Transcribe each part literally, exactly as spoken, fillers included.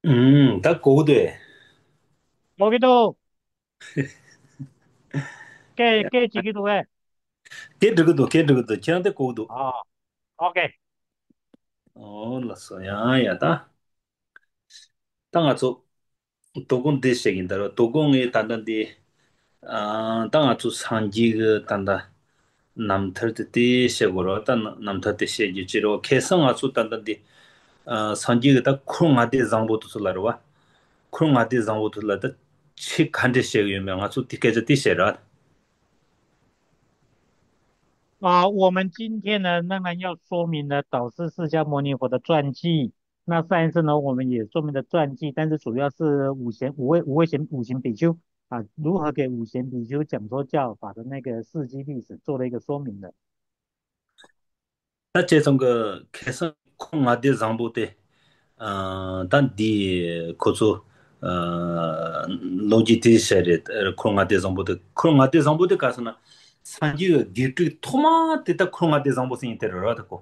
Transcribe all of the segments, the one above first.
음, 다 고도에. 여기도 깨, 깨지기도 해. 걔르고도 걔르고도 지한테 고도. 아, 오케이. 어, 났어. 야, 야다. 땅아주 도공 대식인다. 도공에 단단디 아, 땅아주 산지가 단다. 남털때 시고로 단 남털때 시지 지로 개성아주 단단디 아, 산지가 다 콩아데 장보도 솔라로와. 콩아데 장보도 라다 치 칸데 시가 유명아주 티케제 티세라. 啊，我们今天呢，当然要说明了导师释迦牟尼佛的传记。那上一次呢，我们也说明了传记，但是主要是五贤五位五位贤五行比丘啊，如何给五贤比丘讲说教法的那个事迹历史做了一个说明的。 다 제정거 개성 콩아데 장보데 어, 단디 고조 어, 로지티셔레 콩아데 장보데 콩아데 장보데 가서나 산지 디트 토마테다 콩아데 장보스 인테르라고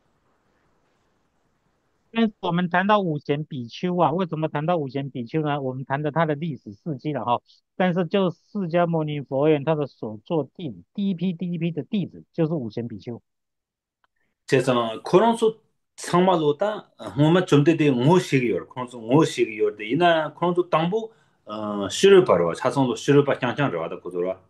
但是我们谈到五贤比丘啊，为什么谈到五贤比丘呢？我们谈的他的历史事迹了哈。但是就释迦牟尼佛言，他的所作弟子，第一批第一批的弟子就是五贤比丘。 제정 코론소 상말로다 뭐만 좀 되게 뭐시기요 코론소 뭐시기요 이나 코론소 당부 어 시를 바로 차선로 시를 바 향향 고조라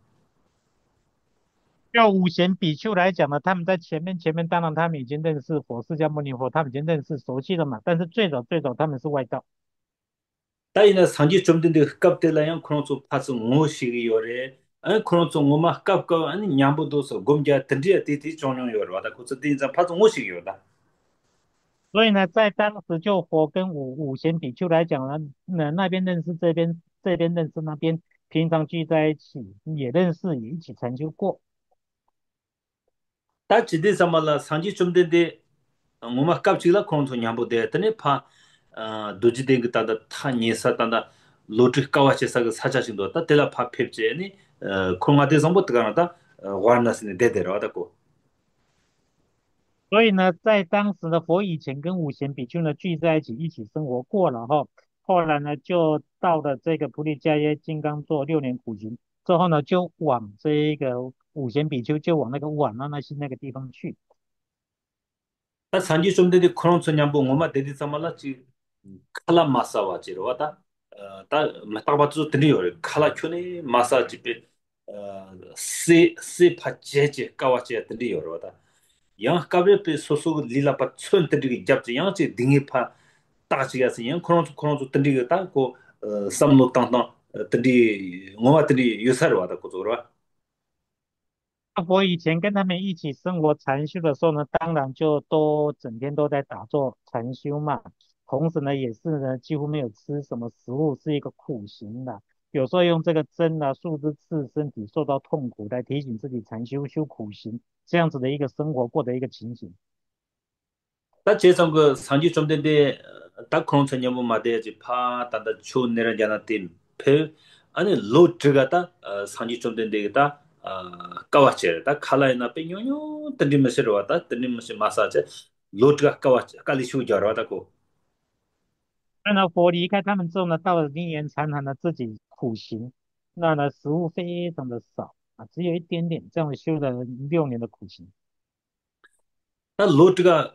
要五贤比丘来讲呢，他们在前面前面，当然他们已经认识佛释迦牟尼佛，他们已经认识熟悉了嘛。但是最早最早他们是外道， 다이나 상지 좀 된데 흡갑될라양 코론소 파스 뭐시기요래 아 코론소 뭐마 흡갑가 아니 냠보도서 곰자 던지야 티티 종용요라 와다 고서 딘자 파스 뭐시기요다 所以呢，在当时就佛跟五五贤比丘来讲呢，那那边认识这边，这边认识那边，平常聚在一起，也认识，也一起禅修过。 다 지디 삼말라 상지 좀 된데 뭐마 흡갑지라 코론소 냠보데 tene 파 어 도지데 그다다 타니사 단다 로트 까와체사 그 사자신도 다 텔라 파 펩제니 어 콩아데 som부터 가나다 와나스네 데데로 하다고 所以呢，在当时的佛以前跟五贤比丘呢聚在一起，一起生活过了哈。后来呢，就到了这个菩提迦耶金刚座六年苦行之后呢，就往这一个五贤比丘就往那个瓦那那西那个地方去。 다 산지 좀 되게 코론 냠보 뭐마 데디 삼말라 지 칼라 마사와 지로와다 어다 마타바츠 드리요 칼라 큐네 마사 지페 어세 파제제 까와제 드리요로다 양 까베 페 소소 릴라파 촌 드리기 잡지 양지 딩이 파 따지가서 양 코론 코론 드리기 따고 어 삼노 땅땅 드리 뭐마 드리 유사로와다 고조라 阿佛以前跟他们一起生活禅修的时候呢，当然就都整天都在打坐禅修嘛。同时呢，也是呢几乎没有吃什么食物，是一个苦行的。有时候用这个针啊、树枝刺身体受到痛苦，来提醒自己禅修修苦行，这样子的一个生活过的一个情形。 다 제성 그 상지 좀 된데 딱 그런 전념은 맞아야지 파 단다 추운 내려잖아 띵페 아니 로트가다 상지 좀 된데다 까와체 다 칼라이나 빼뇨뇨 뜬디면서 왔다 뜬디면서 마사제 로트가 까와체 깔리 슈저라다고 那呢，佛离开他们之后呢，到了灵岩禅堂呢，自己苦行，那呢食物非常的少啊，只有一点点，这样修了六年的苦行。 다 로트가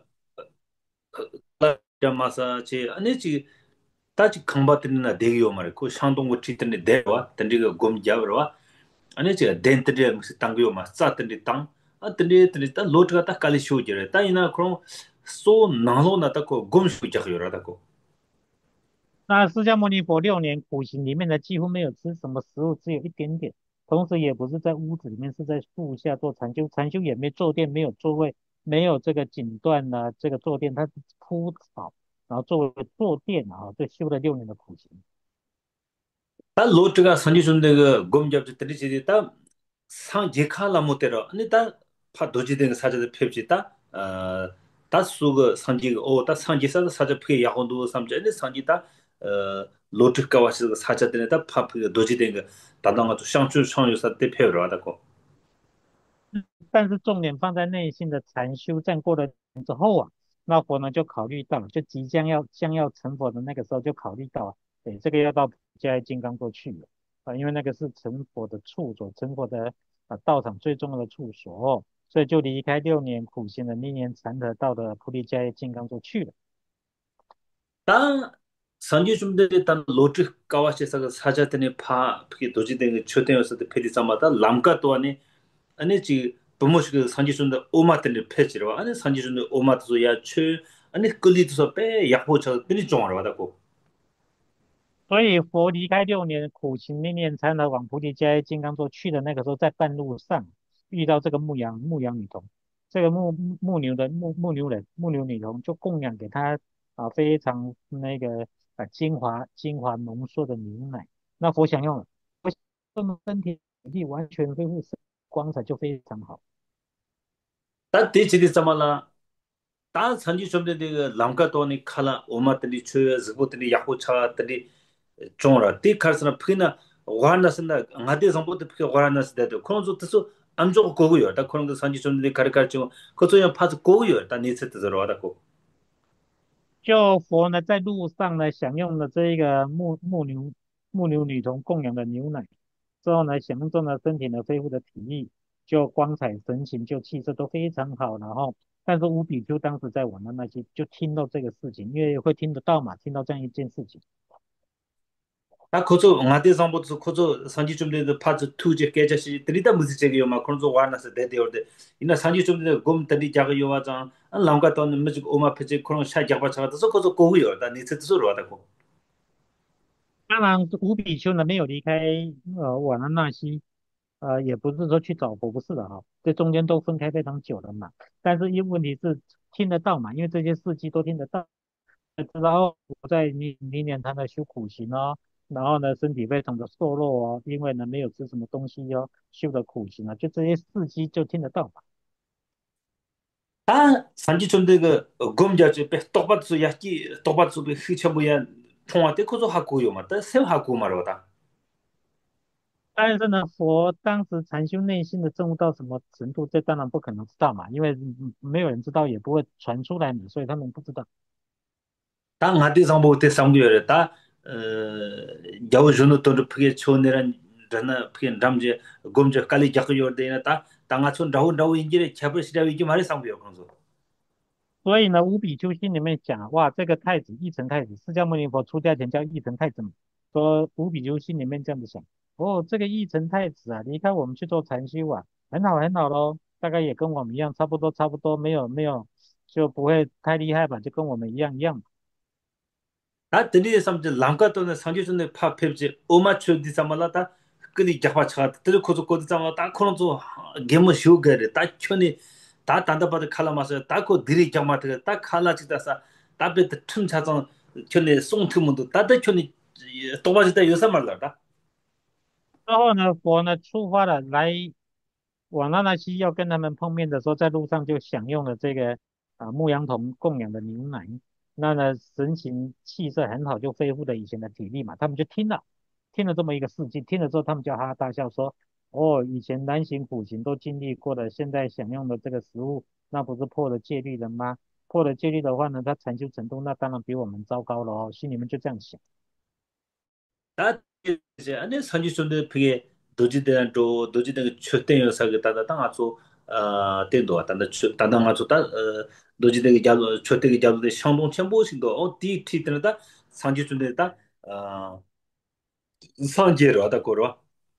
마사제 아니지 다지 강바트리나 대기요 말이야 그 상동고 트리트네 대와 던디가 곰 잡으러 ane che den tde mus tangyo ma sa tde tang a tde tde ta lot ga ta kali shu jere ta ina kro so nalo na ta ko gom shu ja yo ra ta ko 那释迦牟尼佛六年苦行里面呢，几乎没有吃什么食物，只有一点点。同时，也不是在屋子里面，是在树下做禅修。禅修也没坐垫，没有座位，没有这个锦缎呢，这个坐垫，它是铺草，然后作为坐垫啊，这修了六年的苦行。 ta lot ga sanji sun de ga gom jab tde chi ta sang je kha la mo te ro ane ta pha doji de sa ja de pheb chi ta ta su ga sanji ga o ta sanji sa sa ja phe ya hon du sam je ne sanji ta lot ga wa shi ga sa ja de ta pha phe doji de ga ta dang ga tu shang chu shang yu sa de phe ro da ko 但是重点放在内心的禅修，站过了之后啊。 那佛呢就考虑到，就即将要将要成佛的那个时候就考虑到，对，这个要到迦叶金刚座去了啊，因为那个是成佛的处所，成佛的啊道场最重要的处所，所以就离开六年苦行的历年禅得到的菩提迦叶金刚座去了。 다 산지 좀 되게 단 로트 까와시사가 사자들이 파 그게 도지된 그 초대여서 페리사마다 람카 또한에 아니 지 부모식 그 산지 좀더 오마들이 패지로 아니 산지 좀더 오마도 야추 아니 끌리도서 빼 약보쳐 들이 좀 알아다고 所以佛离开六年苦行历练才能往菩提迦叶金刚座去的那个时候，在半路上遇到这个牧羊牧羊女童，这个牧牧牛的牧牧牛人牧牛女童就供养给他啊非常那个啊精华精华浓缩的牛奶。那佛享用了，佛享用了身体体完全恢复光彩就非常好。 다 대지리 자말라 다 산지 좀 되게 그 람카 또한에 칼라 오마들이 추 ዝ보들이 약보차들이 종라 티 카르스나 피나 와나스나 나데 정보도 피 와나스데도 그런 것도 암조 고고요 다 그런 거 산지 좀 되게 가르쳐 그것도 파스 고고요 다 니세트 들어와다고 就佛呢，在路上呢，享用了这一个牧牧牛牧牛女童供养的牛奶之后呢，享用了身体呢恢复的体力，就光彩神情，就气色都非常好。然后，但是乌比丘当时在玩的那些，就听到这个事情，因为会听得到嘛，听到这样一件事情。 다 그저 나데 정보도 그저 산지 좀 되게 파스 투제 깨자시 들이다 무지 제기요 막 그런 거 와나서 대대어데 이나 산지 좀 되게 곰 들이 자가요 와장 안 람가 또는 무지 오마 페제 그런 샤 잡아 차가서 그저 고고요 다 니세트 소로 와다고 当然，五比丘呢没有离开呃瓦拉纳西，呃，也不是说去找佛，不是的哈，这中间都分开非常久了嘛。但是因问题是听得到嘛，因为这些事迹都听得到。然后我在明明年他在修苦行哦，然后呢身体非常的瘦弱哦，因为呢没有吃什么东西哦，修的苦行啊，就这些事迹就听得到嘛。 다 산지 좀 되게 검자지 배 똑바로 야기 똑바로 배 휘쳐 뭐야 통화때 그저 하고요 맞다 세 하고 말하다 但是呢，佛当时禅修内心的证悟到什么程度，这当然不可能知道嘛，因为嗯没有人知道，也不会传出来嘛，所以他们不知道。 다 나데 정보 때 상고요 다 어, 야오 준호 또 그게 초내란 저나 그게 남제 검자 깔리 작고요 되나 다 당아촌 라우 라우 인지를 잡을 시라고 말이 상고요 그런 거 所以呢，五比丘心里面讲，哇，这个太子义成太子，释迦牟尼佛出家前叫义成太子嘛，说五比丘心里面这样子想，哦，这个义成太子啊，离开我们去做禅修啊，很好很好咯，大概也跟我们一样，差不多差不多，没有没有，就不会太厉害吧，就跟我们一样一样。 다 들리에 삼지 람가 또는 상지선의 파 펩지 오마초 디사말라다 끄디 잡아 차 들을 코도 코도 잡아 다 코노도 게모 쇼게르 다 촌이 다 단다바드 칼라마서 다코 들이 잡마트 다 칼라지다사 다베 틈 찾아 촌에 송트문도 다다 촌이 또바지다 요사 말라다 之后呢，佛呢出发了来往那纳西要跟他们碰面的时候，在路上就享用了这个啊牧羊童供养的牛奶，那呢神情气色很好，就恢复了以前的体力嘛。他们就听了听了这么一个事迹，听了之后他们就哈哈大笑说：“哦，以前难行苦行都经历过了，现在享用的这个食物，那不是破了戒律了吗？破了戒律的话呢，他禅修程度那当然比我们糟糕了哦。”心里面就这样想。 다 이제 안에 상지선의 그게 도지대한 또 도지대 초대 요사가 다다 당아서 어 된도 왔다 다당아서 다 도지대 잡 초대 잡의 상동 첨보신도 어 디티들다 상지선에다 어 상제로 하다 거로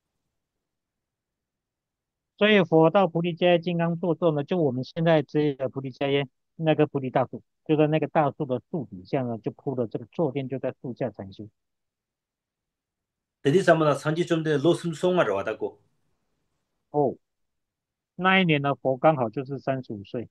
所以佛到菩提迦叶金刚座之后呢，就我们现在这个菩提迦叶那个菩提大树，就在那个大树的树底下呢，就铺了这个坐垫，就在树下禅修。 대디 삼나 상지선의 로슴 송하러 하다고 哦，那一年呢，佛刚好就是三十五岁。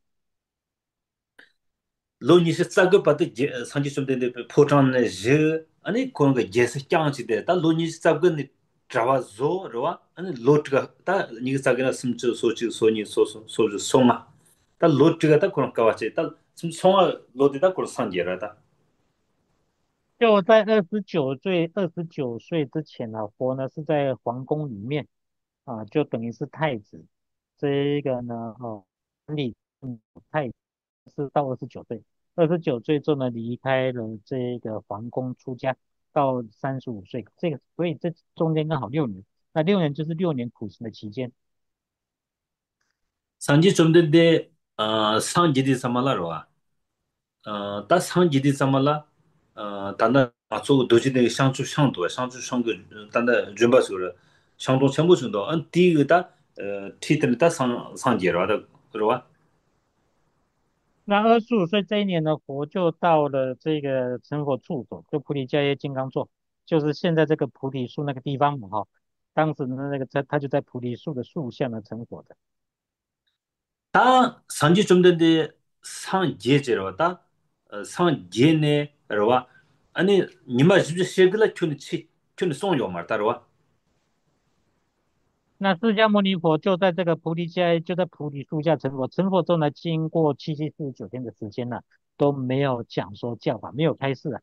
로니스 싸고 받도 상지선의 포장의 제 아니 그런 거 제스 짱치데 다 로니스 싸고는 자와조로와 아니 로트가 다 니가 싸게나 숨주 소치 소니 소소 소주 송아 다 로트가 다 그런 까와치 다숨 송아 로드다 그런 상제라다 就在二十九岁，二十九岁之前呢，佛呢是在皇宫里面啊，就等于是太子。这一个呢，哦，理嗯太子是到二十九岁。 二十九岁之后呢离开了这个皇宫出家，到三十五岁，这个所以这中间刚好六年，那六年就是六年苦行的期间。 상지 좀 된데 어 상지디 사말라로와 어, 다 상지디 사말라 어, 단다 아주 도지의 상주 상도 상주 상그 단다 준바스로 상도 전부 정도 안 디그다 어 티들다 상 상제로다 그러와 那二十五岁这一年呢，佛就到了这个成佛处所，就菩提迦耶金刚座，就是现在这个菩提树那个地方嘛，哈。当时呢，那个在他就在菩提树的树下呢成佛的。 다 상지 좀 된데 상제제로다 어, 상제네로와 아니 니마 집에 세글라 큐니 치 큐니 송요 말다로와 那释迦牟尼佛就在这个菩提迦耶，就在菩提树下成佛。成佛之后呢，经过七七四十九天的时间呢，都没有讲说教法，没有开示啊。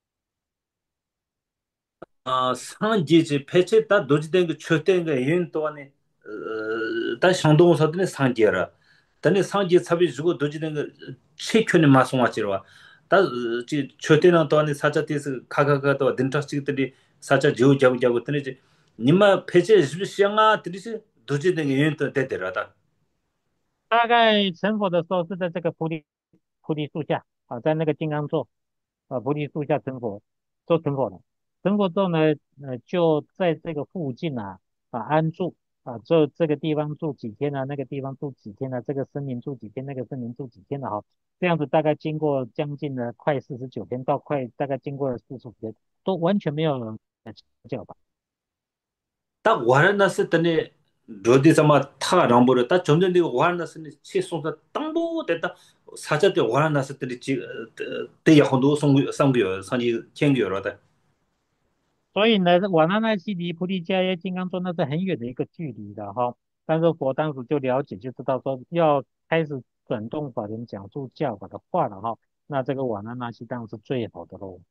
아, 상지지 패치 다 도지된 그 최대인 거 이윤 동안에 어, 다 상동 사드네 상지라. 단에 상지 삽이 주고 도지된 거 최근에 마송하지로. 다지 최대는 동안에 사자티스 가가가도 딘타스틱들이 사자 지우 잡고 잡고 뜨네 님마 패치 시장아 들이지 도지된 게 이윤 또 되더라다. 大概成佛的时候是在这个菩提菩提树下啊，在那个金刚座啊菩提树下成佛，做成佛了。成佛之后呢，呃，就在这个附近啊啊安住啊，就这个地方住几天呢，那个地方住几天呢，这个森林住几天，那个森林住几天的哈，这样子大概经过将近了快四十九天，到快大概经过了四十五天，都完全没有呃教吧。 딱 와라나스 때문에 로디 sama 타 람보르 딱 점점 되고 와라나스는 치송사 땅보 됐다 사자데 와라나스 때리 지 대야 혼도 송 상비요 상지 챙겨라다 所以呢，瓦纳那西离菩提迦耶金刚座那是很远的一个距离的哈。但是佛当时就了解，就知道说要开始转动法轮讲述教法的话了哈。那这个瓦纳那西当然是最好的喽。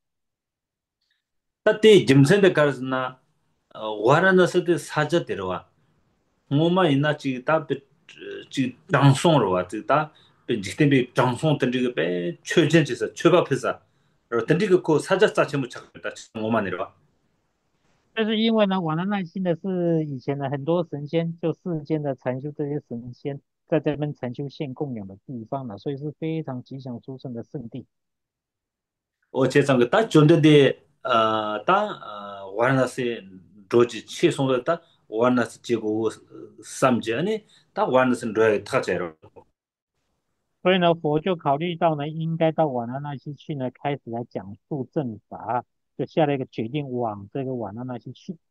딱때 짐선데 가르스나 와라나스데 사자 데려와 뭐마 있나 지다 지 장송으로 와 지다 지tem비 장송 던지게 배 최전지서 최밥해서 던지고 그 사자 자체무 찾다 뭐만 내려와 但是因为呢，瓦纳那西呢是以前的很多神仙，就世间的禅修这些神仙在这边禅修献供养的地方呢，所以是非常吉祥殊胜的圣地。 어제상 그다 존데데 어다 와르나스 로지 치송다 와르나스 지고 삼제 아니 다 와르나스 로에 타제로 所以呢，佛就考虑到呢，应该到瓦纳那西去呢，开始来讲述正法，就下了一个决定往这个瓦纳那西去。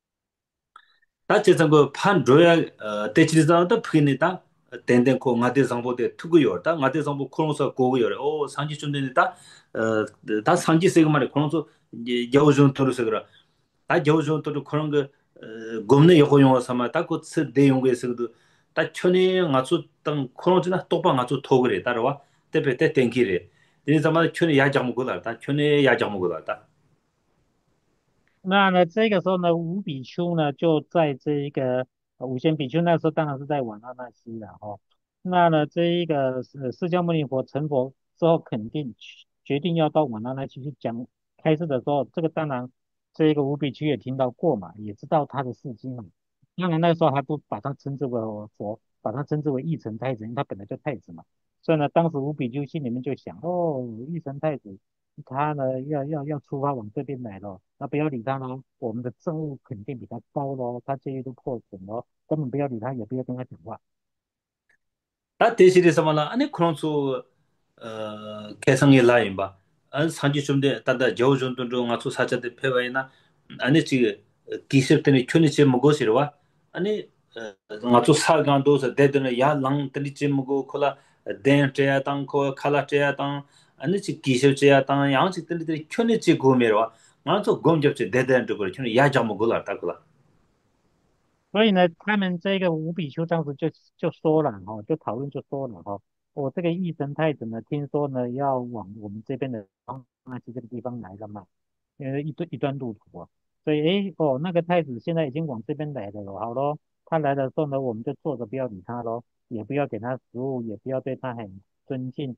다 제상 그판 로야 어 대치리자다 푸기니다 덴덴 코 나데 상보데 투구요다 나데 상보 코노서 고고요 오 상지 좀 되니다 어다 상지 세고 말에 코노서 이제 여우존 토르서 그라 다 여우존 토르 그런 거 곰네 여고 용어 삼아 딱고 스 대용고에서도 다 천에 가서 땅 코노지나 똑방 가서 토그래 따라와 때베 때 땡기래 이 zaman 천에 야장 먹고다 다 천에 야장 먹고다 那呢，这个时候呢，五比丘呢就在这一个呃五仙比丘那时候当然是在瓦纳那西了哦。那呢，这一个呃释迦牟尼佛成佛之后，肯定去决定要到瓦纳那西去讲开示的时候，这个当然这一个五比丘也听到过嘛，也知道他的事迹嘛。当然那时候还不把他称之为佛，把他称之为义成太子，因为他本来就太子嘛。所以呢，当时五比丘心里面就想，哦，义成太子。他呢要要要出发往这边来了，那不要理他喽，我们的政务肯定比他高喽，他这一路破损喽，根本不要理他，也不要跟他讲话。 다 대실에서 말라 아니 그런소 어 개성이 라인바 안 산지 좀데 다다 저존도 가서 사자데 페바이나 아니 지 기습되는 촌이지 먹으시러와 아니 가서 사간도서 대드는 야랑 들이지 먹고 콜라 덴테야 땅코 칼라테야 땅 아니 지 기습제야 땅 양식 들이들이 촌이지 고메러와 가서 검접제 대대한테 그래 촌이 야자 먹을라 따고라 所以呢，他们这个五比丘当时就就说了哈、就讨论就说了哈、我这个义神太子呢，听说呢要往我们这边的那西这个地方来了嘛，因为一段一段路途啊，所以诶哦，那个太子现在已经往这边来了咯，好咯，他来的时候呢，我们就坐着不要理他咯，也不要给他食物，也不要对他很尊敬，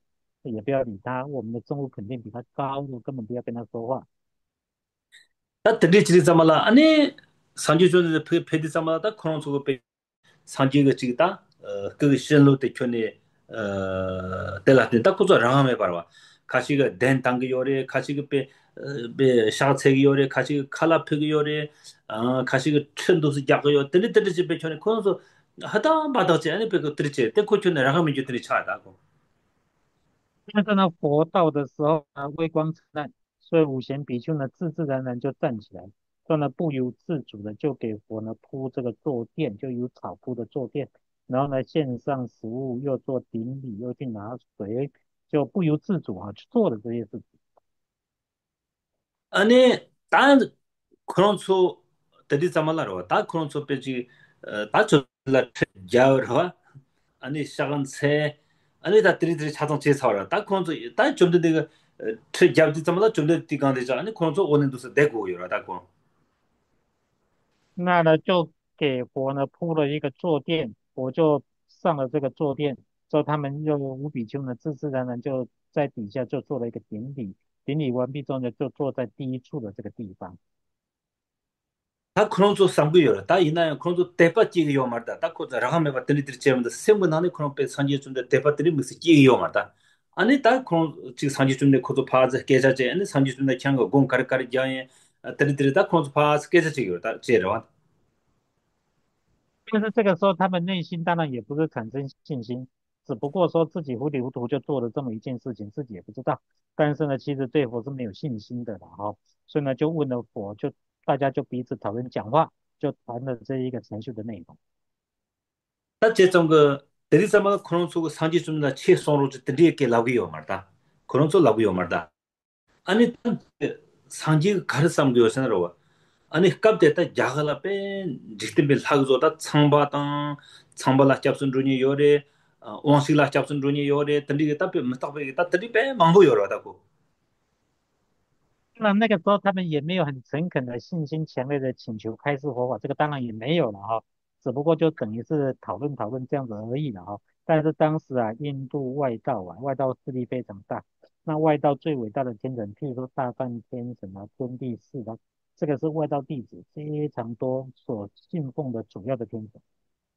也不要理他，我们的证物肯定比他高，我根本不要跟他说话。 다 들리지 잠말라 아니 산지존의 폐 폐디 잠말다 그런 속에 배 산지가 지다 어 그 신로 때 전에 어 때가 된다 그저 라함에 봐라 가시가 된 단계 요래 가시가 배배 샤체기 요래 가시가 칼라피기 요래 아 가시가 천도스 약요 들리 들리 집에 전에 그래서 하다 받았지 아니 그 들지 때 고쳐내 라함이 주더니 차다고 但是呢，佛道的时候呢，微光灿烂，所以五贤比丘呢，自自然然就站起来，说呢不由自主的就给佛呢铺这个坐垫，就由草铺的坐垫，然后呢献上食物，又做顶礼，又去拿水，就不由自主啊去做的这些事情。 아니 단 그런 소 들리 잠말라로 다 그런 소 빼지 다 줄라 자르와 아니 작은 새 아니 다 들이들이 자동 제사라 딱 그런 소딱 좀더 내가 트잡지 잠말라 좀더 뛰간되자 아니 그런 소 오는 도서 내고 요라 다 그런 那呢就给佛呢铺了一个坐垫，佛就上了这个坐垫，之后他们就五比丘呢自自然然就在底下就做了一个顶礼，顶礼完毕之后呢就坐在第一处的这个地方。 다 그런 소 상고 요라 다 이나 그런 소 대파찌기 요 말다 딱 그거 라함에 봤더니 들이 제면 세번 안에 그런 빼 산지 좀더 대파들이 무슨 끼기 요 말다 아니 다 그런 지 산지 좀내 코도 파즈 계자제 아니 산지 좀내 창고 공 가르가르 자에 들이 들이 다 그런 소 파즈 계자제 요다 제로 但是这个时候，他们内心当然也不是产生信心，只不过说自己糊里糊涂就做了这么一件事情，自己也不知道。但是呢，其实对佛是没有信心的了哈，所以呢，就问了佛，就大家就彼此讨论讲话，就谈了这一个陈述的内容。 다 제정 그 데리사마가 그런 속 상지 좀나 최소로 드리게 라고요 말다 그런 속 라고요 말다 아니 상지 가르삼 되었으나로 아니 갑데다 자갈아 빼 직timbil 하고다 창바당 창발라 잡순 루니 요래 원실라 잡순 루니 요래 드리게 답에 못답에 다 드리 빼 망보 요라다고 那那个时候他们也没有很诚恳的信心强烈的请求开示佛法，这个当然也没有了哈，只不过就等于是讨论讨论这样子而已了哈。但是当时啊，印度外道啊，外道势力非常大，那外道最伟大的天神，譬如说大梵天神啊、天地释啊，这个是外道弟子非常多所信奉的主要的天神。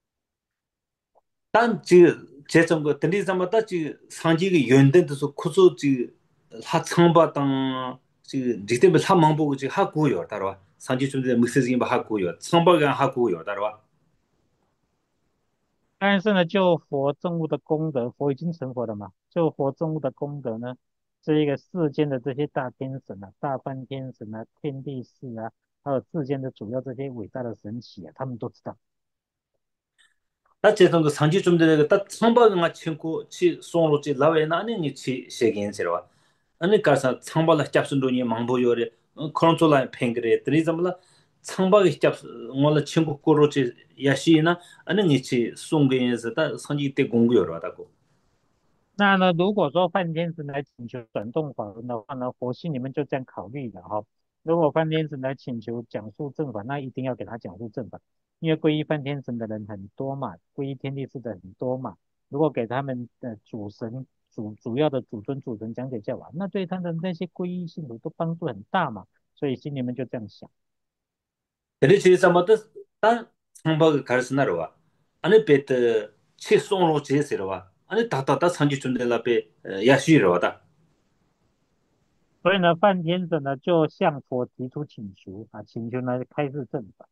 단 지, 제정 그 드리자마다 지 상지가 연된데서 쿠소 지 하청바당 지 직대면 사망보고 지 하고요 따라와 상지 좀데 믹스징 바 하고요 청바가 하고요 따라와 但是呢，就佛证悟的功德，佛已经成佛了嘛，就佛证悟的功德呢，这一个世间的这些大天神啊、大梵天神啊、天地士啊，还有世间的主要这些伟大的神祇啊，他们都知道。 다 제정 그 상지 좀데 딱 청바가 친구 치 송로 지 라웨나 아니 치 세겐세로 아니 가서 청바라 잡순 돈이 망보요래 그런 쪽라 팽그레 드리자마라 청바가 잡 몰라 친구 거로지 야시나 아니 니치 송겐에서 다 상지 때 공부요라다고 那呢，如果说梵天神来请求转动法轮的话呢，佛心里面就这样考虑的哈。如果梵天神来请求讲述正法，那一定要给他讲述正法，因为皈依梵天神的人很多嘛，皈依天地士的很多嘛。如果给他们的主神主主要的主尊主神讲解教法，那对他的那些皈依信徒都帮助很大嘛，所以心里面就这样想。 근데 제자마다 다 상박을 가르스나로와 아니 베트 치송로 제세로와 아니 다다다 산지 준델라베 야시로와다 所以呢，梵天神呢就向佛提出请求啊，请求呢开示正法。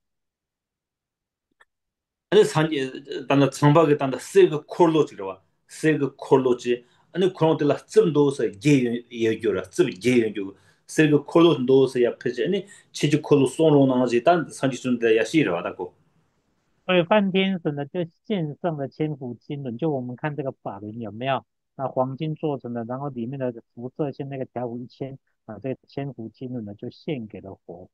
아니 산지 단다 상박에 단다 세그 콜로지로와 세그 콜로지 아니 그런데라 쯤도서 예윤 예교라 쯤 예윤교 세그 콜로도서 야페지 아니 치지 콜로 송로나지 단 산지 준델 야시로와다고 所以梵天神呢，就献上了千佛经轮，就我们看这个法轮有没有？那黄金做成的，然后里面的辐射线那个条幅一千啊，这个千佛经轮呢，就献给了佛。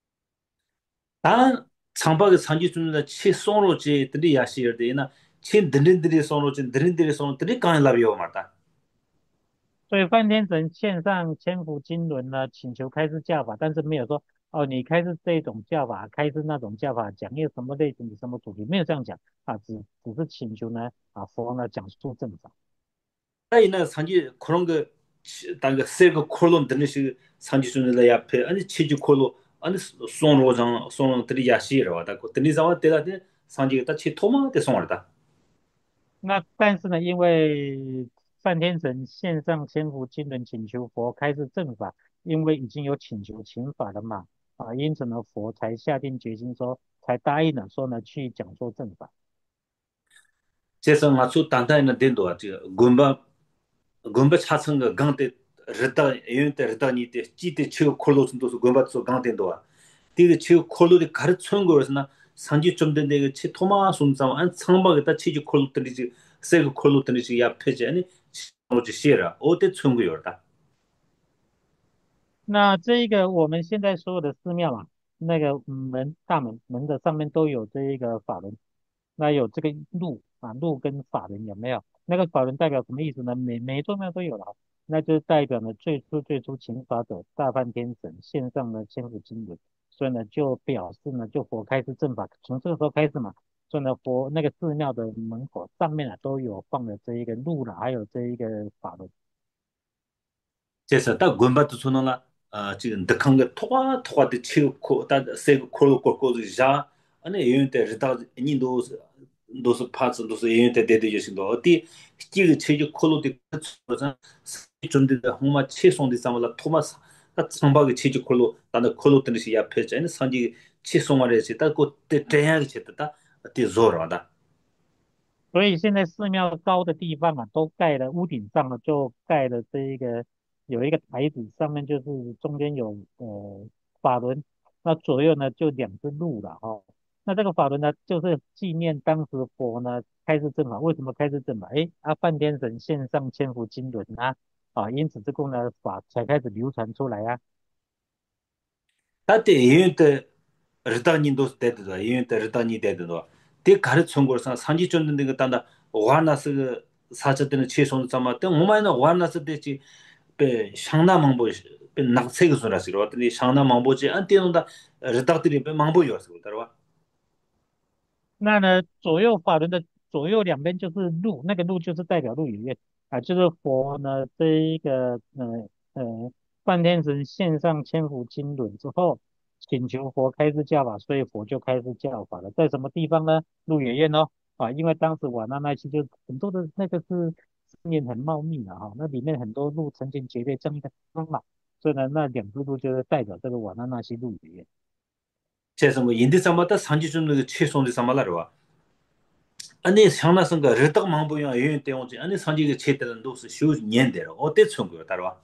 단 창박의 산지 준다 치 송로지 들이 야시르데나 친 드린들이 송로지 드린들이 송로들이 간라비오 말다 所以梵天神献上千佛经轮呢，请求开示教法，但是没有说哦，你开示这种教法，开示那种教法，讲一个什么类型的什么主题，没有这样讲啊，只只是请求呢啊佛呢讲述正法。 아이나 산지 그런 거 단가 세고 콜롬 드는 시 산지 주는 앞에 아니 치지 콜로 아니 손로장 손로 들이 야시로 와다 고 드니 자와 때라데 산지가 다치 토마데 송알다 那但是呢，因为范天神线上千佛经轮请求佛开示正法，因为已经有请求请法了嘛，啊，因此呢，佛才下定决心说，才答应了说呢，去讲说正法。 제서 맞추 단단히 된도 저 군바 군바 차승가 강대 르다 에윤테 르다니테 찌테 치 콜로스도 군바 소 강된도 디게 치 콜로리 가르치는 거였으나 산지 좀 된데 그치 토마 숨삼 안 상박에다 치지 콜로들이지 세그 콜로들이지 야페지 아니 뭐지 시라 어때 충고요다 那这一个我们现在所有的寺庙啊，那个门大门门的上面都有这一个法轮，那有这个鹿啊，鹿跟法轮有没有？那个法轮代表什么意思呢？每每一座庙都有了，那就代表呢最初最初请法者大梵天神献上了千古经文，所以呢就表示呢就佛开示正法，从这个时候开始嘛，所以呢佛那个寺庙的门口上面啊都有放了这一个鹿了，还有这一个法轮。 제서 딱 군바도 손나라 아 지금 득한 거 토가 토가데 치고 다 세고 콜로 콜고 자 아니 에윤테 르다 니도 도스 파츠 도스 에윤테 데데 예신도 어디 지금 체주 콜로디 그래서 좀데 홍마 치송디 삼을라 토마스 딱 상박의 체주 콜로 나는 콜로 뜨는 시 앞에 있는 산지 치송아래지 딱고 대야게 됐다 어디 조라다 所以现在寺庙高的地方啊，都盖了屋顶上了，就盖了这一个有一个台子，上面就是中间有呃法轮，那左右呢就两只鹿了哈、哦。那这个法轮呢，就是纪念当时佛呢开示正法。为什么开示正法？诶，阿梵天神献上千佛经轮啊，啊，因此这个呢法才开始流传出来啊。 다때 에윤테 르다닌도 때도 에윤테 르다니 때도 데 가르쳐 거서 산지 쫓는 거 단다 와나스 사자들은 최소는 삼아 때 오마이나 와나스 되지 배 상나 망보 배 낙세가 소라시로 왔더니 상나 망보지 안 때는다 르다들이 배 망보여서 그러더라 那呢，左右法轮的左右两边就是鹿，那个鹿就是代表鹿野苑啊，就是佛呢这一个呃呃梵天神献上千佛经轮之后，请求佛开示教法，所以佛就开始教法了。在什么地方呢？鹿野苑哦，啊，因为当时瓦那那期就很多的那个是森林很茂密的哈、那里面很多鹿成群结队这么一个地方嘛，所以呢，那两只鹿就是代表这个瓦那那西鹿野苑。 그래서 뭐 인디 삼았다 산지 쫓는 거 최소는 삼아라와 아니 상나선가 르다 망보야 에윤 때문에 아니 산지가 제대로 도스 쇼 년대로 어때 총고요 따라와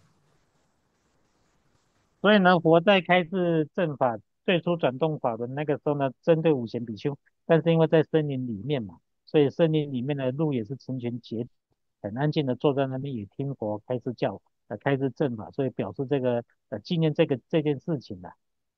所以呢，佛在开示正法最初转动法轮那个时候呢，针对五贤比丘，但是因为在森林里面嘛，所以森林里面的鹿也是成群结，很安静的坐在那边也听佛开示教，呃，开示正法，所以表示这个呃纪念这个这件事情的。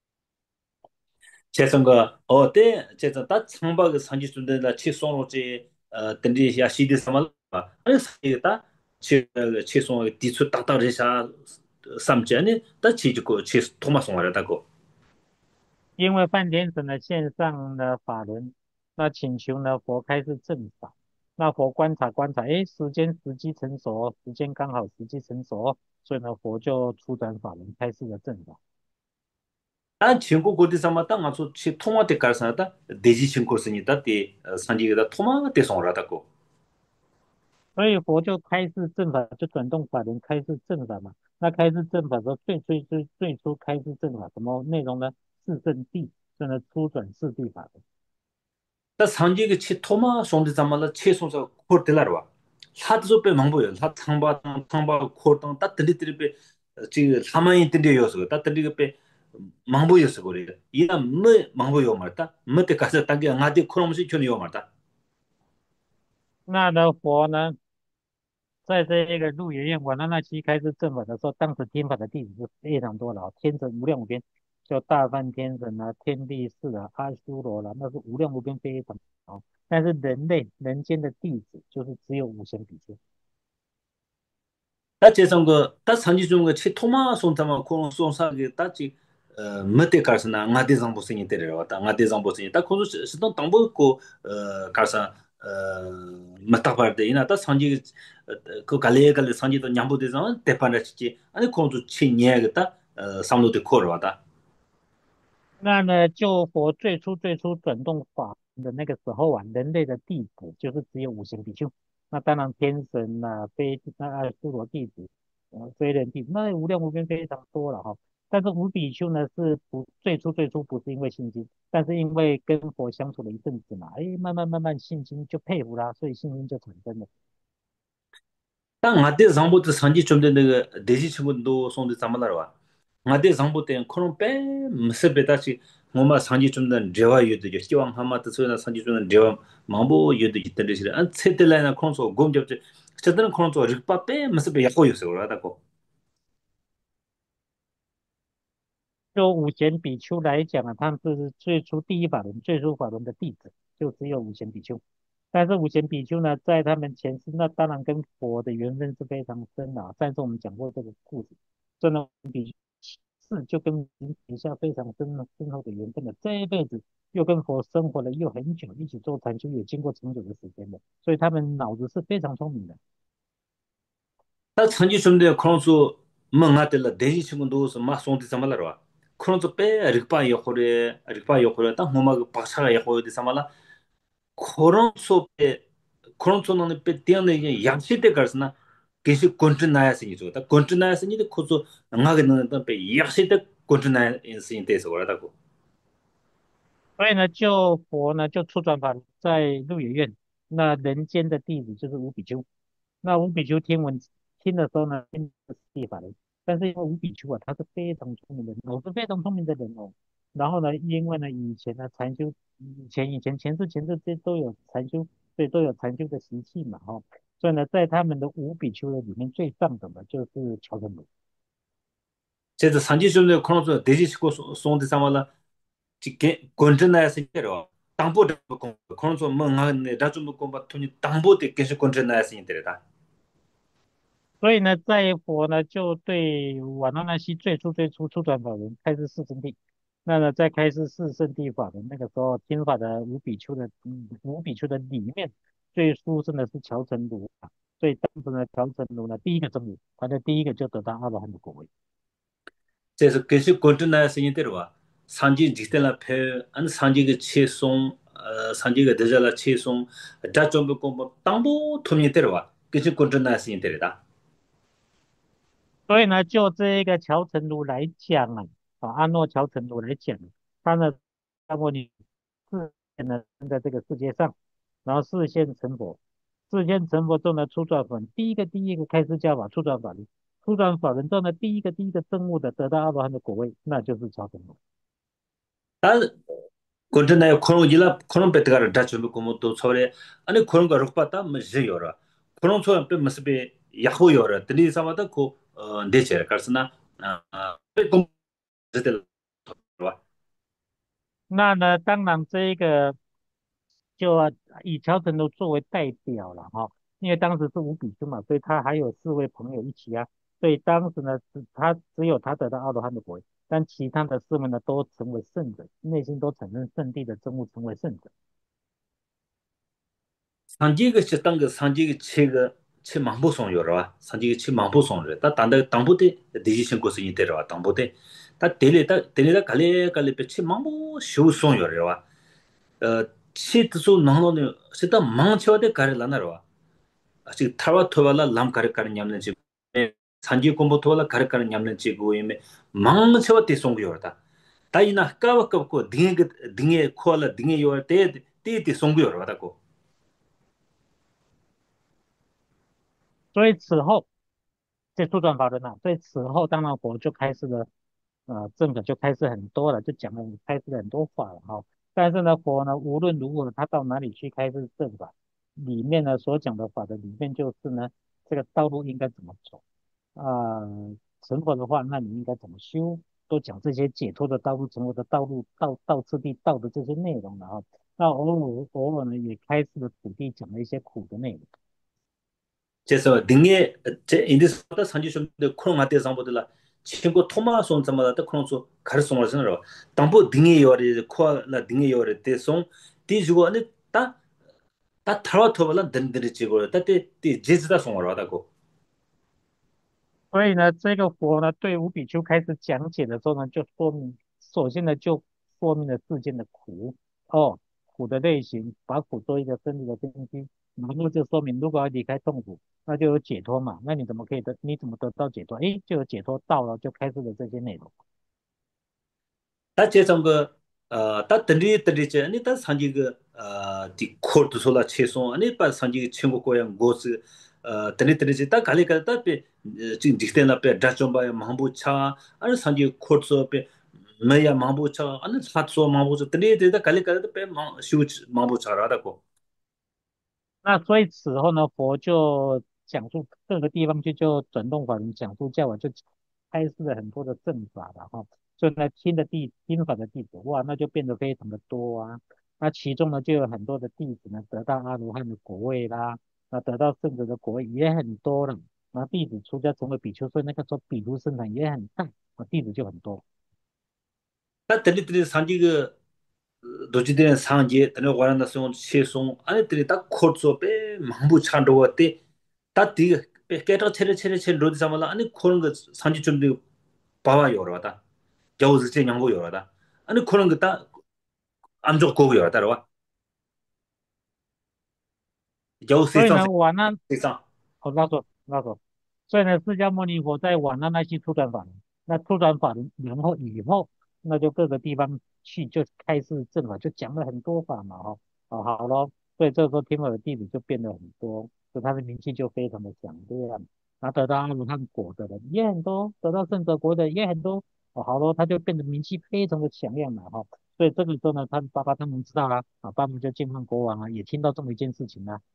재선거 어때 재선 다 창박의 산지 준데다 치송로지 어 던지야 시디 삼아 아니 사이다 치 치송의 디츠 딱딱리샤 삼전에 다 치지고 치 토마송하다고 因为梵天神呢献上了法轮，那请求呢佛开示正法，那佛观察观察，诶，时间时机成熟哦，时间刚好时机成熟哦，所以呢佛就出转法轮开示了正法。 난 친구 고디 삼아 땅 아주 치 토마테 갈사다 데지 친구 쓰니다 데 산지가 토마테 송하다고 所以佛就开示正法，就转动法轮开示正法嘛。那开示正法的时候，最最最最初开示正法什么内容呢？四圣谛，真的初转四谛法的。 다 산지가 치 토마 송데 삼아라 치송서 코르텔라와 하드조 빼 망보여 하 탕바 탕바 코르당 딱 들리들이 지금 사마이 들려요서 딱 들리게 빼 망보여서 그래 이나 뭐 망보여 말다 뭐때 가서 땅게 나한테 크롬시 켜니요 말다 那呢佛呢，在这一个鹿野苑瓦那那期开示正法的时候，当时天法的弟子是非常多的啊，天神无量无边，叫大梵天神啊、天地士啊、阿修罗啦，那是无量无边非常啊。但是人类人间的弟子就是只有五贤比丘。 다 재선 거다 산지 좀 거치 토마 손타마 코노 손사게 따지 어 뭐때 가서나 나대 정보생이 때려 왔다 나대 정보생이 딱 코노 시동 당보 있고 어 가서 어 맞다 봐야 이나 다 산지 그 갈래갈래 상지도 냠부대서 대판을 치지 아니 공주 친예겠다 어 상로대 코르와다 那呢，就佛最初最初转动法轮的那个时候啊，人类的弟子就是只有五行比丘。那当然，天神呐、非那呃诸罗弟子，呃，非人弟子，那无量无边非常多了哈。但是五比丘呢，是不最初最初不是因为信心，但是因为跟佛相处了一阵子嘛，哎，慢慢慢慢信心就佩服啦，所以信心就产生了。 但我的上部的成绩准备那个대시 친구도送的怎么了哇？我的上部的可能别没事别的是，我们成绩准备热话有的就希望他们的所有的成绩准备热忙不有的等这些，俺猜的来呢，可能说我们就这，这等可能说这把别没事别也好有时候了，大哥。 就五贤比丘来讲啊，他们是最初第一法轮、最初法轮的弟子，就只有五贤比丘。但是五贤比丘呢，在他们前世，那当然跟佛的缘分是非常深的啊。上次我们讲过这个故事，真的比是就跟人结下非常深的深厚的缘分的。这一辈子又跟佛生活了又很久，一起做禅修，也经过长久的时间的，所以他们脑子是非常聪明的。 他成绩准备可能说梦啊的了，대시 친구도是马送的怎么了哇？可能说别日巴也或者日巴也或者，但我们个巴萨也或者什么了。그런 속에 그런 쪽은 배때는 이제 약시대 가서나 계속 컨트나야스니 좋다 컨트나야스니 코소 응하게 넣는 배 약시대 컨트나야스니 돼서 그러다고 所以呢，就佛呢就出转法在鹿野苑，那人间的弟子就是五比丘。那五比丘听闻听的时候呢，听的是地法人，但是因为五比丘啊，他是非常聪明的人，我是非常聪明的人哦。然后呢，因为呢以前呢禅修，以前以前前世前世这都有禅修，所以都有禅修的习气嘛哈、哦。所以呢，在他们的五比丘的里面最上等的就是乔成罗。 제가 산지 좀 그런 쪽 대지시고 송대 삼아라 지게 컨트나야스니로 당보 그런 쪽 멍하네 다좀 공부 돈이 당보 때 계속 컨트나야스니 되다 所以呢，在佛呢就对瓦纳纳西最初最初出转法轮开示四圣谛。那么在开示四圣谛法轮那个时候，听法的五比丘的嗯五比丘的里面最殊胜的是乔成儒啊。所以当时呢，乔成儒呢第一个证悟，他的第一个就得到阿罗汉的果位。 그래서 계속 컨트나야스니 되와 산지 지텔라 페 안 산지가 최송 어 산지가 되자라 최송 다좀 공부 당보 돈이 되와 계속 컨트나야스니 되다 所以呢，就这一个乔成儒来讲啊，啊阿诺乔成儒来讲，他呢，那么你视现呢在这个世界上，然后视现成佛，视现成佛之后呢，出转法轮，第一个第一个开始教法出转法轮，出转法轮之后呢，第一个第一个证悟的得到阿罗汉的果位，那就是乔成儒。 건전나요 그런 일라 그런 배트가를 다 준비 고모 또 서래 아니 그런 거 럭바다 뭐지요라 그런 소연 빼 모습이 야호요라 들리 사마다 고 내체 가르스나 아 좀 제들 와 那呢，当然这一个就啊以乔成儒作为代表了哈，因为当时是五比丘嘛，所以他还有四位朋友一起啊，所以当时呢，只他只有他得到阿罗汉的果位，但其他的四位呢都成为圣者，内心都产生圣地的真悟，成为圣者。 상지가 시던 그 상지가 체가 체 망보 송요라 상지가 체 망보 송래 다 단다 당보대 디지션 코스 이데라 당보대 다 델레다 델레다 갈레 갈레 페체 망보 쇼 송요라 어 치트소 나노네 세다 망쳐데 가르라나라 아직 타와 토발라 람 가르카르 냠는지 산지 공부 토발라 가르카르 냠는지 고이메 망쳐와 대송고요다 다이나 까와까고 딩에 딩에 코알라 딩에 요할 때 때때 송고요라고 所以此后，这出转法轮啊，所以此后当然佛就开始了，呃，正法就开始很多了，就讲了开始了很多法了哈。但是呢，佛呢无论如何，他到哪里去开示正法，里面呢所讲的法的里面就是呢，这个道路应该怎么走啊、成佛的话，那你应该怎么修，都讲这些解脱的道路、成佛的道路、道道次第道的这些内容了哈。那偶尔偶尔呢，也开示了土地讲了一些苦的内容。 그래서 등에 제 인디스보다 산지좀더 코로나 때 상보들라 친구 토마손 zam마다 코로나서 가르송을 쓰느라 당보 등에 요리 코알라 등에 요리 때송 뒤주고 안에 다 다 타와토발라 든든지고 다때 디 제즈다 송어라다고. 所以呢，这个佛呢对吴比丘开始讲解的时候呢，就说明，首先呢就说明了世间的苦哦，苦的类型，把苦做一个深入的分析，然后就说明如果要离开痛苦，那就有解脱嘛，那你怎么可以得，你怎么得到解脱？诶，就有解脱道了，就开始了这些内容。 다 제정거 어, 다 던리 던리제 아니 다 산지가 어, 디 코르트 솔라 체송 아니 바 산지 친구 고양 고스 어, 던리 던리제 다 갈리가 다페 지금 디스텐 앞에 다좀바야 망부차 아니 산지 코르트 앞에 메야 망부차 아니 사츠오 망부차 던리 데다 갈리가 다페 슈 망부차라다고. 那所以此后呢，佛就讲述各个地方去就转动法轮讲述教法，就开示了很多的正法了哈。所以呢，新的弟新法的弟子哇，那就变得非常的多啊。那其中呢，就有很多的弟子呢得到阿罗汉的果位啦，那得到圣者的果位也很多了。那弟子出家成为比丘，所以那个时候比丘生产也很大，啊，弟子就很多。 다 던리 던리 산지가 도지된 상제 드네 와란다 송 체송 아니 드리 다 코르소 베 망부 찬도 왔대 다 디가 베 깨터 체레 체레 체레 로디 사말라 아니 코는 거 산지 좀 바와 요러다 겨우스 제 양고 요러다 아니 코는 거다 암족 고고 요러다 와 겨우 所以 세상 呢，瓦那 세상 哦，那时候那时候，所以呢，释迦牟尼佛在往那那些出转法轮，那出转法轮，然后以后，那就各个地方去就开示正法，就讲了很多法嘛，哈，哦，好咯，所以这时候天佛的弟子就变得很多，所以他的名气就非常的响亮，然后得到阿罗汉果的人也很多，得到圣者国的也很多，哦，好咯，他就变得名气非常的响亮了，哈，所以这个时候呢，他爸爸他们知道啦，啊，爸爸就见问国王啊，也听到这么一件事情啊。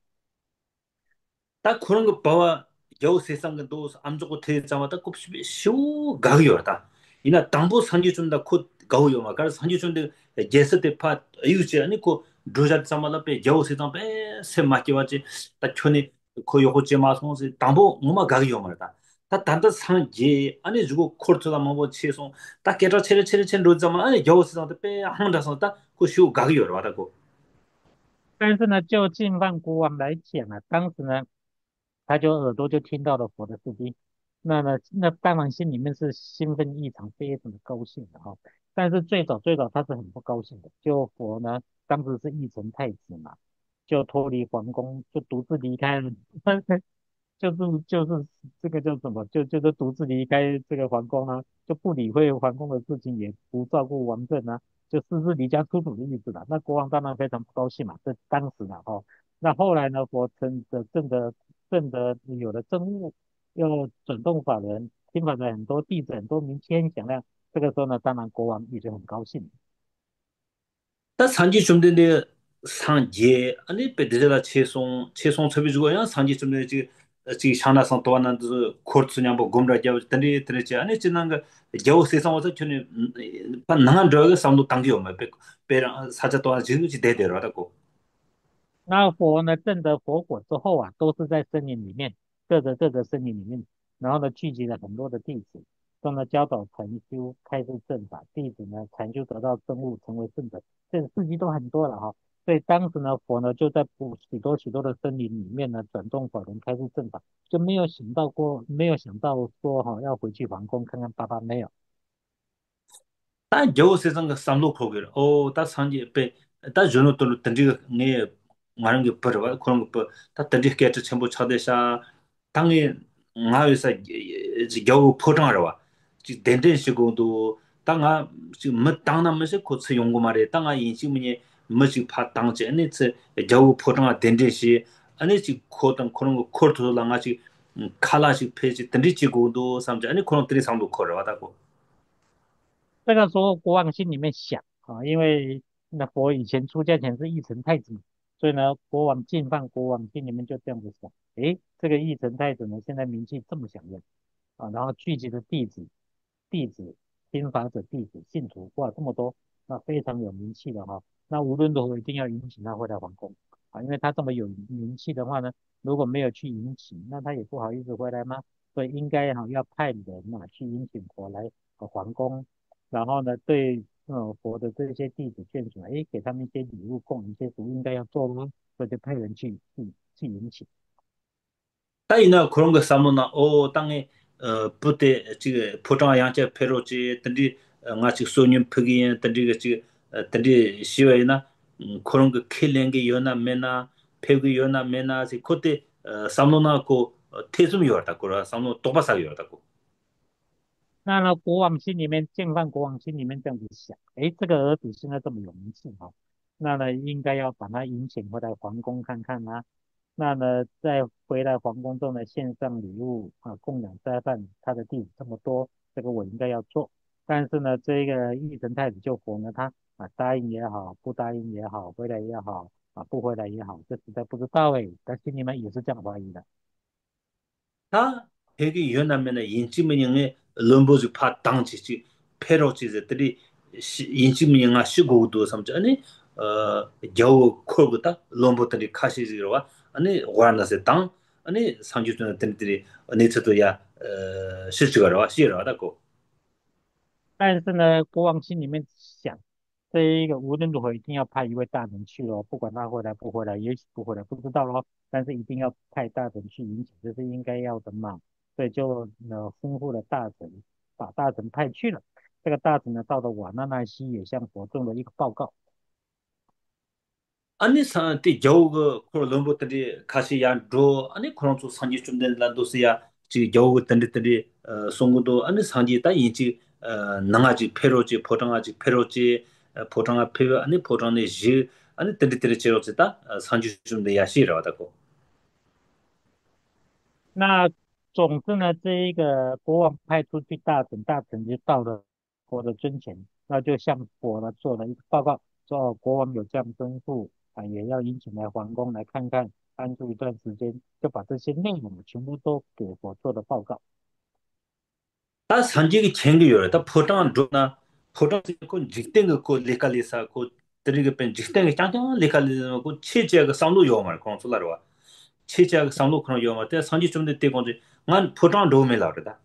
딱 그런 거 봐와 겨우 세상 것도 암족고 태자마다 곱씹이 쇼 가요다 이나 당부 산지 준다 곧 가요 막 그래서 산지 준데 제스 대파 이유지 아니 그 조자 자마다 배 겨우 세상 배 세마기 와지 딱 촌이 그 요거 제마송스 당부 뭐마 가요 말다 다 단다 산지 아니 주고 코르트다 뭐 치송 딱 깨져 체르 체르 체르 로자마 아니 겨우 세상 배 한다서 딱그쇼 가요 와다고 但是呢，就净饭国王来讲啊，当时呢，他就耳朵就听到了佛的事迹，那呢，那当然心里面是兴奋异常，非常的高兴的哈、但是最早最早他是很不高兴的，就佛呢，当时是义成太子嘛，就脱离皇宫，就独自离开了，就是就是这个叫什么，就就是独自离开这个皇宫啊，就不理会皇宫的事情，也不照顾王政啊。就私自离家出走的意思啦。那国王当然非常不高兴嘛，这当时呢，哦，那后来呢，佛趁着正的正的有了政务，又转动法轮，听法的很多弟子很多名气很响亮，这个时候呢，当然国王也就很高兴。 다 산지 좀 된데 산지 아니 베드라 체송 체송 처비 주고 야 산지 좀 되지 지 샤나상 또한한도 코르츠냐 뭐 곰라 잡 던리 들지 아니 지난 거 겨우 세상 와서 전에 반 나간 저거 상도 당겨 뭐 베랑 사자 또한 지지 대대로라고 那佛呢证得佛果之后啊，都是在森林里面，各个各个森林里面，然后呢聚集了很多的弟子，都呢教导禅修，开示正法，弟子呢禅修得到真悟，成为圣者，这事迹都很多了哈。所以当时呢，佛呢就在不许多许多的森林里面呢转动法轮开示正法，就没有想到过，没有想到说哈、要回去皇宫看看爸爸没有。 다 겨우 세상 그 삼로 거기를 어다 산지 베다 저노 또 던지 네 말한 게 버려 그런 거다 던지 게트 전부 차대사 당에 나에서 겨우 포장하러 와 지 덴덴 시고도 땅아 지금 뭐 땅나면서 고츠 용고 말에 땅아 인심이 뭐지 파 땅제 아니츠 겨우 포장아 덴덴시 아니지 코던 그런 거 코르토도 나가지 칼라시 페이지 던지 지고도 삼자 아니 그런 들이 상도 걸어와다고 这个时候国王心里面想啊，因为那佛以前出家前是义成太子嘛，所以呢，国王进犯国王心里面就这样子想，诶，这个义成太子呢，现在名气这么响亮啊，然后聚集的弟子、弟子、听法者弟子、信徒，哇，这么多，那非常有名气的哈，那无论如何一定要引请他回来皇宫啊，因为他这么有名气的话呢，如果没有去引请，那他也不好意思回来嘛，所以应该哈要派人嘛去引请佛来呃皇宫。然后呢，对呃佛的这些弟子眷属，哎，给他们一些礼物，供一些食物，应该要做吗？所以就派人去去去迎请。 다이나 그런 거 삼노나 오 땅에 어 부대 지금 포장 양재 페로지 든지 나치 소님 프기 든지 그 든지 시외나 그런 거 킬랭게 요나 메나 페기 요나 메나지 그때 삼노나 고 태좀 요다 그러 삼노 똑바사 요다 고 那呢，国王心里面，建犯国王心里面这样子想，诶，这个儿子现在这么有名气哈，那呢，应该要把他迎请回来皇宫看看啊。那呢，在回来皇宫中呢，献上礼物啊，供养斋饭，他的弟子这么多，这个我应该要做。但是呢，这个义成太子就活呢，他啊答应也好，不答应也好，回来也好，啊不回来也好，这实在不知道诶，但心里面也是这样怀疑的。 다 되게 연하면은 인지문영의 럼보즈 파 당지지 페로지들이 인지문영아 시고도 삼자 아니 어 겨우 코르다 럼보들이 카시지로와 아니 와나세 당 아니 상주도는 들들이 네츠도야 어 실지가로와 시라다고 但是呢，国王心里面想，这一个无论如何一定要派一位大臣去哦，不管他回来不回来，也许不回来不知道咯，但是一定要派大臣去迎请，这是应该要的嘛。所以就呃吩咐了大臣，把大臣派去了。这个大臣呢，到了瓦纳纳西也向佛做了一个报告。 아니 사한테 겨우 그 럼보들이 카시야 로 아니 그런 또 상지 좀 된다 도스야 지 겨우 던들이 어 송구도 아니 상지 다 인지 어 나가지 페로지 포장하지 페로지 포장아 페 아니 포장의 지 아니 던들이 제로지다 상지 좀 돼야 싫어하다고 那总之呢，这一个国王派出去大臣，大臣就到了佛的尊前，那就向佛呢做了一个报告，说哦国王有这样吩咐啊，也要迎请来皇宫来看看，安住一段时间，就把这些内容全部都给佛做了报告。 다 산지가 챙겨요. 다 포장 주나 포장 그 직된 거 레칼리사 그 드리게 pen 직된 게 짱짱 레칼리사 그 체제가 상도 요말 컨sul러와 체제가 상도 그런 요말 때 산지 좀 되게 건지 난 포장 도움이 라르다.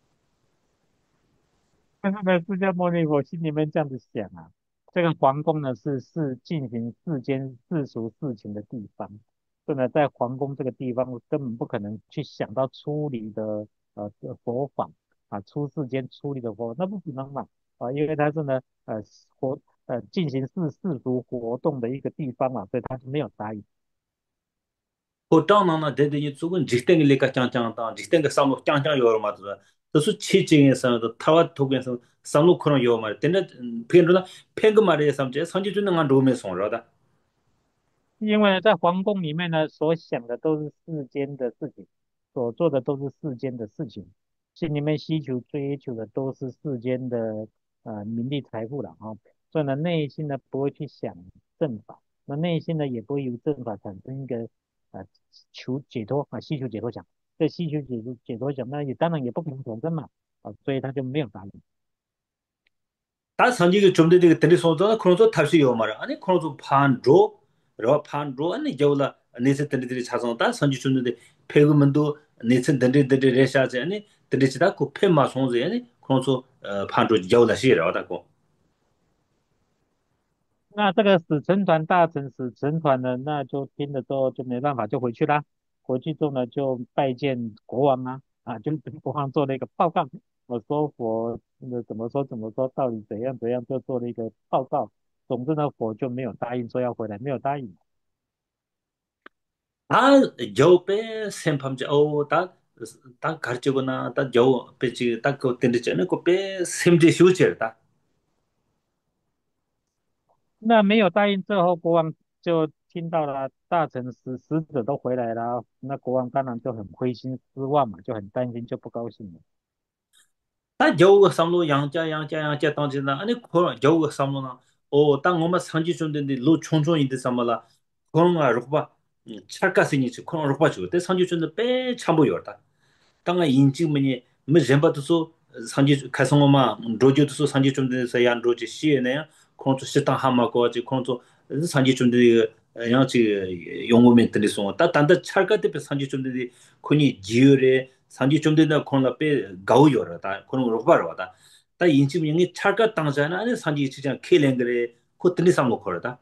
但是呢，释迦牟尼佛心里面这样子想啊，这个皇宫呢是是进行世间世俗事情的地方，所以呢，在皇宫这个地方根本不可能去想到出离的呃这佛法啊，出世间出离的佛法，那不可能嘛啊，因为它是呢呃活呃进行世世俗活动的一个地方嘛，所以他就没有答应。 포장 나나 대대니 죽은 직된 게 레카 짱짱 다 직된 게 상도 짱짱 요말 맞아. 그래서 체제에서 타와 독에서 상도 그런 요말 때는 펜르나 펜그 말에 삼제 산지 주는 한 도움이 송러다. 因为呢，在皇宫里面呢，所想的都是世间的事情，所做的都是世间的事情，心里面希求追求的都是世间的呃名利财富了啊，所以呢，内心呢不会去想正法，那内心呢也不会由正法产生一个呃求解脱啊，希求解脱想，这希求解脱解脱想，那也当然也不可能产生嘛啊，所以他就没有答应。 다 산지가 좀 되게 들이 소자 그런서 탈수 요 말아 아니 그런서 판로 로 판로 아니 겨울아 네세 들이 차서 다 산지 주는데 폐금도 네세 들이 들이 레샤지 아니 들이지다 그 폐마 송제 아니 그런서 판로 겨울아 시라다고 那这个使臣团大臣使臣团呢，那就听了之后就没办法，就回去啦。回去之后呢，就拜见国王啊，啊，就跟国王做了一个报告。我说佛那怎么说怎么说，到底怎样怎样，就做了一个报告。总之呢，佛就没有答应说要回来，没有答应。 아 겨울에 샘팜제 어다다 가르치거나 다 겨우 배지 딱그 된지 않은 거배 샘제 휴지다 那没有答应之后，国王就听到了大臣使使者都回来了，那国王当然就很灰心失望嘛，就很担心，就不高兴了。 다 겨우 삼로 양자 양자 양자 당진나 아니 그 겨우 삼로나 어땅 엄마 상지 좀 된데 로 총총인데 삼말라 그런 거 알고 봐 찰가스니 그런 거 알고 봐 주대 상지 좀빼 참보여다 땅아 인증문이 뭐 젬바도서 상지 가성어마 로조도서 상지 좀 돼서 양 로지 시에네 그런도 식당 하마고 아직 그런도 상지 좀 돼. 양치 용어면 들리송 따 단다 찰가 때 상지 좀 되지 코니 지열에 상지 좀 된다 코나 빼 가우여라다 그런 거 봐라다 다 인지 영이 차가 당자나 아니 산지 지장 켈랭그레 코트니 삼고 거다.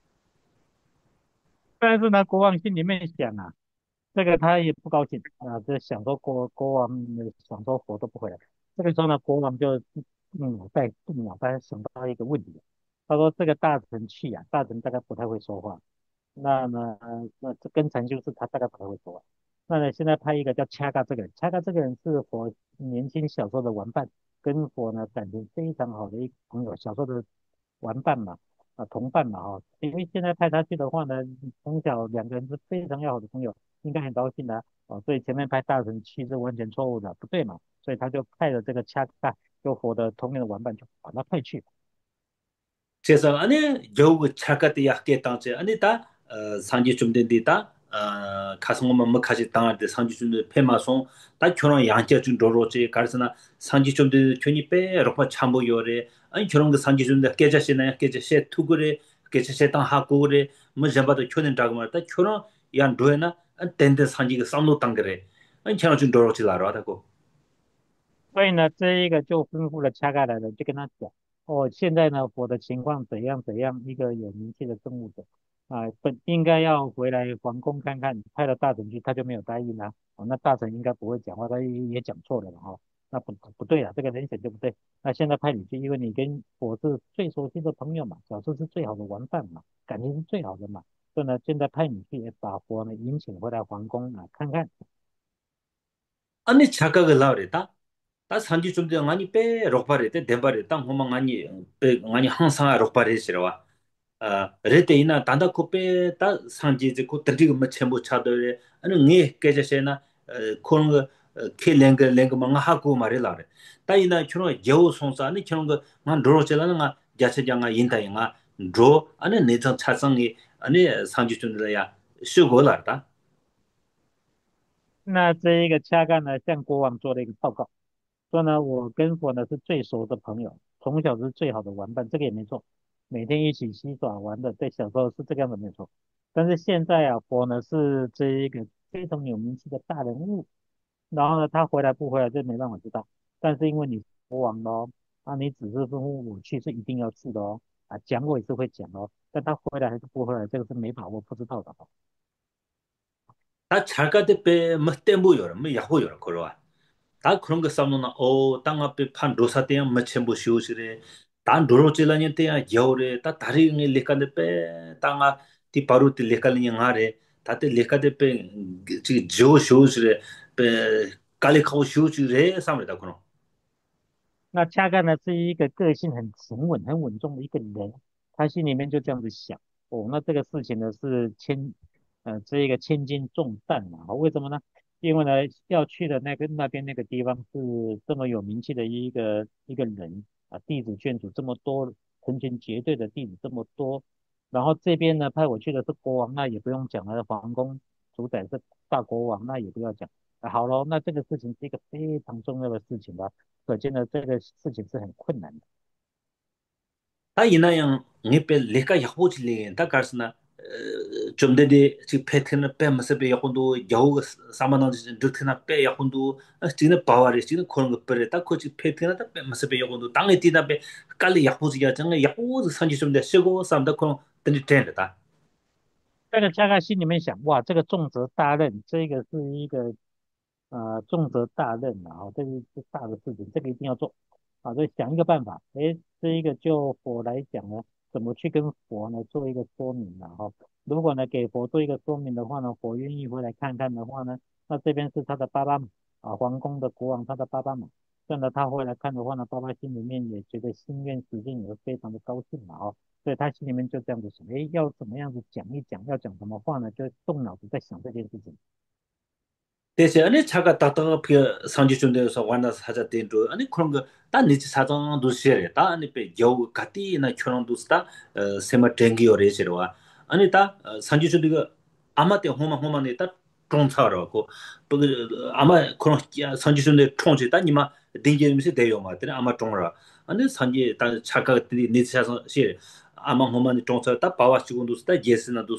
但是呢，国王心里面想啊，这个他也不高兴啊，就想说国国王呃想说活都不回来。这个时候呢，国王就嗯脑袋动脑袋想到一个问题，他说这个大臣去呀、大臣大概不太会说话，那么呃那这跟陈就是他大概不太会说话。那呢，现在派一个叫恰嘎这个人，恰嘎这个人是我年轻小时候的玩伴，跟我呢感情非常好的一个朋友，小时候的玩伴嘛。啊同伴嘛哈，因为现在派他去的话呢，从小两个人是非常要好的朋友，应该很高兴的哦，所以前面派大臣去是完全错误的，不对嘛，所以他就派了这个恰恰就活的童年的玩伴就把他派去。 그래서 아니 겨우 차가디 약게 당제 아니 다 어, 산지 좀 된디다 어 가성만 뭐 가지 당할 산지 좀 페마송 다 결혼 양자 좀 도로지 가르스나 산지 좀 괜히 빼 로파 참고 요래 아니 결혼 그 산지 좀 깨자시나 깨자시 투그레 깨자시 땅 하고 그래 뭐 잡아도 결혼 다고 말다 결혼 양 도에나 땡데 산지 그 삼로 땅 그래 아니 결혼 좀 도로지 라로 하다고 所以呢，这一个就吩咐了恰嘎来了，就跟他讲，哦，现在呢，我的情况怎样怎样，一个有名气的政务者啊，本应该要回来皇宫看看，派了大臣去，他就没有答应啊。哦，那大臣应该不会讲话，他也也讲错了嘛，哈、那不不对啊，这个人选就不对。那现在派你去，因为你跟我是最熟悉的朋友嘛，小时候是最好的玩伴嘛，感情是最好的嘛，所以呢，现在派你去把佛呢迎请回来皇宫啊看看。 아니 착각을 나오랬다 다 산지 좀 더 많이 빼 록바레 덴바레 땅 호망 아니 빼 아니 항상 록바레 싫어와 아 레테이나 단다 코페 다 산지 그 터지고 뭐 첨부 차도에 아니 네 깨져세나 그런 거 켈랭그 랭그 망 하고 말이라래 따이나 주로 여우 송사 아니 그런 거만 로로zel라는 가 자체장아 인다잉아 로 아니 내정 차성이 아니 산지 좀들야 쉬고라다 那这一个恰干呢，向国王做了一个报告，说呢，我跟佛呢是最熟的朋友，从小是最好的玩伴，这个也没错，每天一起嬉耍玩的，对，小时候是这个样子没错。但是现在啊，佛呢是这一个非常有名气的大人物，然后呢，他回来不回来这没办法知道，但是因为你是国王咯，啊，你只是吩咐我去是一定要去的哦，啊，讲我也是会讲哦，但他回来还是不回来，这个是没把握不知道的哦。 다 잘가데 빼뭐 땜부여 뭐 야호여 그러와 다 그런 거 싸움나 어 땅 앞에 판 로사 때야 뭐 첨부 쉬우시래 단 로로질라니 때야 여우래 다 다리 응 레카데 빼 땅아 티 바로 티 레칼니 하래 다때 레카데 빼 지금 조 쉬우시래 빼 깔리 카우 쉬우시래 싸움이다 그런 那恰干呢是一个个性很沉稳、很稳重的一个人，他心里面就这样子想，哦，那这个事情呢是千，呃，这一个千斤重担嘛，为什么呢？因为呢要去的那个那边那个地方是这么有名气的一个一个人啊，弟子眷属这么多，成群结队的弟子这么多，然后这边呢派我去的是国王，那也不用讲了，皇宫主宰是大国王，那也不要讲。啊，好咯，那这个事情是一个非常重要的事情吧。可见呢，这个事情是很困难的。 다 이나양 녜페 레카 야호질리 다 가르스나 좀데데 지 패턴을 빼면서 야혼도 여우 사만한 득트나 빼 야혼도 지는 바와리 지는 그런 거 빼래 딱 거지 패턴을 다 빼면서 야혼도 땅에 뛰다 빼 깔리 야호지야 정말 야호도 산지 좀 내시고 삼다 그런 든지 된다 这个恰恰心里面想，哇，这个重责大任，这个是一个呃重责大任啊，哦这个是大的事情，这个一定要做啊，所以想一个办法，诶，这一个就佛来讲呢，怎么去跟佛呢做一个说明呢？哈，如果呢给佛做一个说明的话呢，佛愿意回来看看的话呢，那这边是他的爸爸嘛，啊，皇宫的国王他的爸爸嘛，这样呢他回来看的话呢，爸爸心里面也觉得心愿实现，也会非常的高兴嘛，哦。所以他心里面就这样子想，诶，要怎么样子讲一讲，要讲什么话呢？就动脑子在想这件事情。 대체 아니 차가 따따가 그 상지 좀 돼서 완나서 하자 된도 아니 그런 거다 니치 사정도 시에 다 아니 배 여 같이나 결혼도 스타 세마 땡기어레 지로와 아니 다 상지 좀 이거 아마 때 호마 호마네 다 통차라고 그 아마 그런 상지 좀내 통지 다 니마 땡기면서 돼요 맞더니 아마 통라 아니 상지 다 차가 니치 사정 시 아마 호마네 통차 다 바와 지금도 스타 예스나도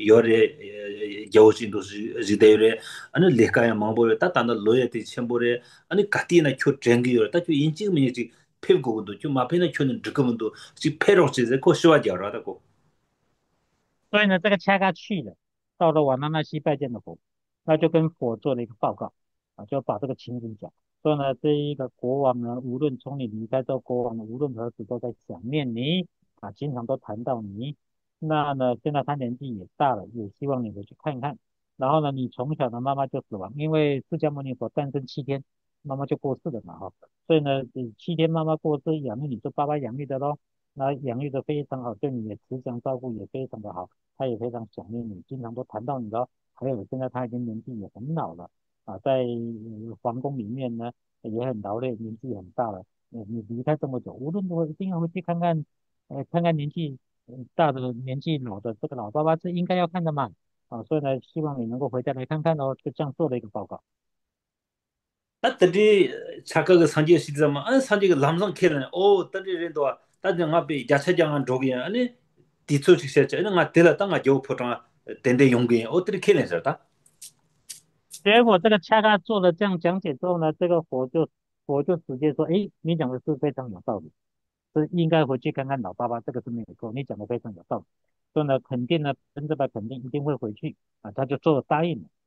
요래 여우진도 지대래 아니 레카야 망보에 따 단다 로에티 쳔보레 아니 가티나 쿄 쟁기요 따 인지 미지 폐고도 좀 앞에는 켜는 드거문도 지 패로지제 고 시와 겨라다고 所以呢，这个恰嘎去了，到了瓦纳纳西拜见了佛，那就跟佛做了一个报告啊，就把这个情景讲。所以呢，这一个国王呢，无论从你离开之后，国王呢无论何时都在想念你啊，经常都谈到你。那呢，现在他年纪也大了，也希望你回去看看。然后呢，你从小的妈妈就死亡，因为释迦牟尼佛诞生七天，妈妈就过世了嘛，哈。所以呢，你七天妈妈过世，养育你是爸爸养育的咯，那养育的非常好，对你也慈祥照顾也非常的好。他也非常想念你，经常都谈到你了。还有现在他已经年纪也很老了啊，在呃皇宫里面呢也很劳累，年纪很大了。呃你离开这么久，无论如何一定要回去看看，呃，看看年纪呃大的、年纪老的这个老爸爸是应该要看的嘛。啊，所以呢，希望你能够回家来看看哦，就这样做了一个报告。 나 들이 착각의 산지 시대만 안 산지가 람상 캐는 오 들이도 다들 앞에 야채장한 독이 아니 뒤쪽식 세제 내가 들었다 땅아 요 포장 된대 용기 어떻게 캐는서다 结果这个恰恰做了这样讲解之后呢，这个佛就佛就直接说，诶，你讲的是非常有道理。是应该回去看看老爸爸，这个是没有错，你讲的非常有道理。所以呢，肯定呢，跟这个肯定一定会回去啊，他就做答应了。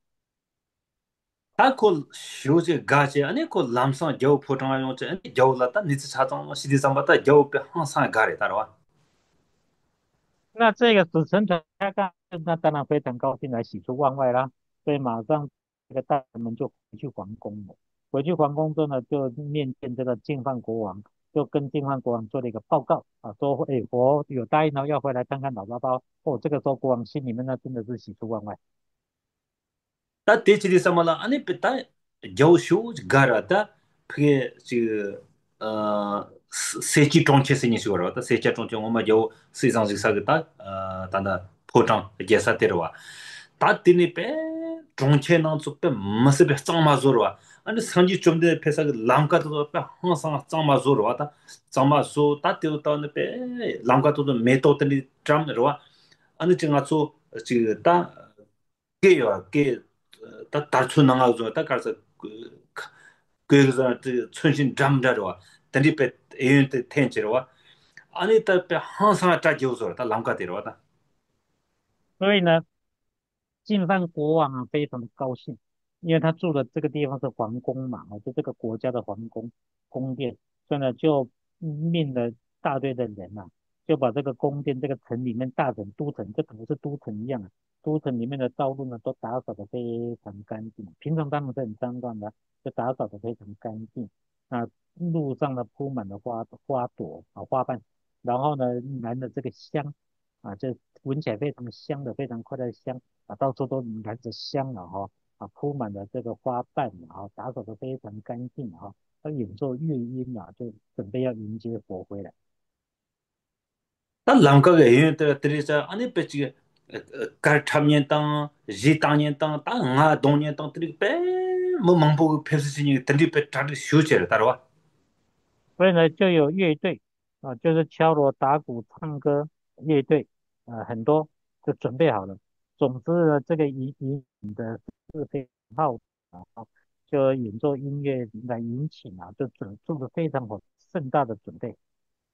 다고 쇼제 가제 아니 고 람상 요 포장 용제 아니 요라다 니츠 차동 시디 삼바다 요be 항상 가래 따라와 那这个死神团他干，那当然非常高兴来喜出望外啦，所以马上这个大臣们就回去皇宫了。回去皇宫之后呢，就面见这个净饭国王，就跟净饭国王做了一个报告啊，说，哎，我有答应了要回来看看老爸爸。哦，这个时候国王心里面呢真的是喜出望外。 다 대치리 삼말라 아니 베다 요쇼 가라다 그게 지어 세치 정체성이 시거라다 세치 정체 엄마 요 세상식 사겠다 어 단다 포장 게사테로와 다 드니 빼 정체는 쪽빼 마스베 짱마조로와 아니 산지 좀데 페사 람카도 빼 항상 짱마조로와다 짱마조 다 되었다는 빼 람카도 메토들이 잠로와 아니 제가 저 지금 다 게요 게 다 달초 나가서 다 가서 그 그래서 그 천신 잠자로와 단리페 에인테 텐치로와 아니 따페 항상 다 교서 다 람카데로와 所以呢，进犯国王啊，非常的高兴，因为他住的这个地方是皇宫嘛，啊，就这个国家的皇宫宫殿，所以呢，就命了大队的人呐、就把这个宫殿这个城里面大城都城，这可能是都城一样啊，都城里面的道路呢都打扫的非常干净，平常当然是很脏乱的，就打扫的非常干净。那路上呢铺满了花花朵啊花瓣，然后呢燃了这个香啊，这闻起来非常香的，非常快乐的香。啊，到处都燃着香了哈，啊，铺满了这个花瓣啊，打扫得非常干净哈。他演奏乐音啊，就准备要迎接佛回来。 다 람카가 에인테 드리자 아니 베지 카탐년 땅 지땅년 땅다 nga 동년 땅 드리 빼뭐 망보 페스지니 드리 다들 쇼체를 따라와 所以呢，就有乐队啊，就是敲锣打鼓唱歌乐队啊，很多就准备好了。总之呢，这个引引的是非常浩大啊，就演奏音乐来引请啊，就准做的非常好，盛大的准备。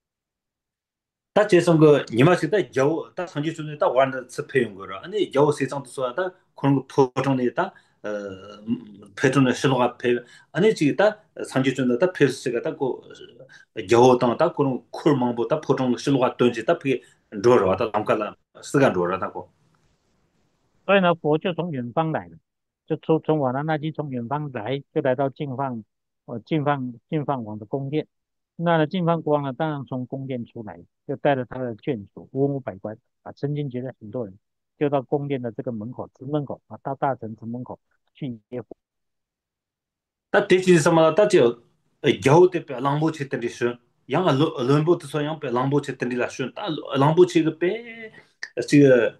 다 제선 그 니마시다 여, 다 선지 중에 다 완다 습해용 거라. 아니 여 세상도 쏘다 그런 거 포장내다 어 패턴의 신호가 배 아니 지다 선지 중에 다 패스가 다고 여당 다 그런 쿨망보다 포장 신호가 던지다 그게 로로 왔다 남깔라 시간 로라다고. 所以呢，佛就从远方来了，就从从瓦拉纳基从远方来，就来到净饭，呃，净饭净饭王的宫殿。那呢，净饭国王呢，当然从宫殿出来，就带着他的眷属文武百官啊，成群结队很多人，就到宫殿的这个门口城门口啊，到大臣城门口去接佛。 다 대지 삼아 다저 여우대 배 랑보 쳇들이 슈 양아 런보 또 소양 배 랑보 쳇들이 라슈 다 랑보 쳇그 배 지금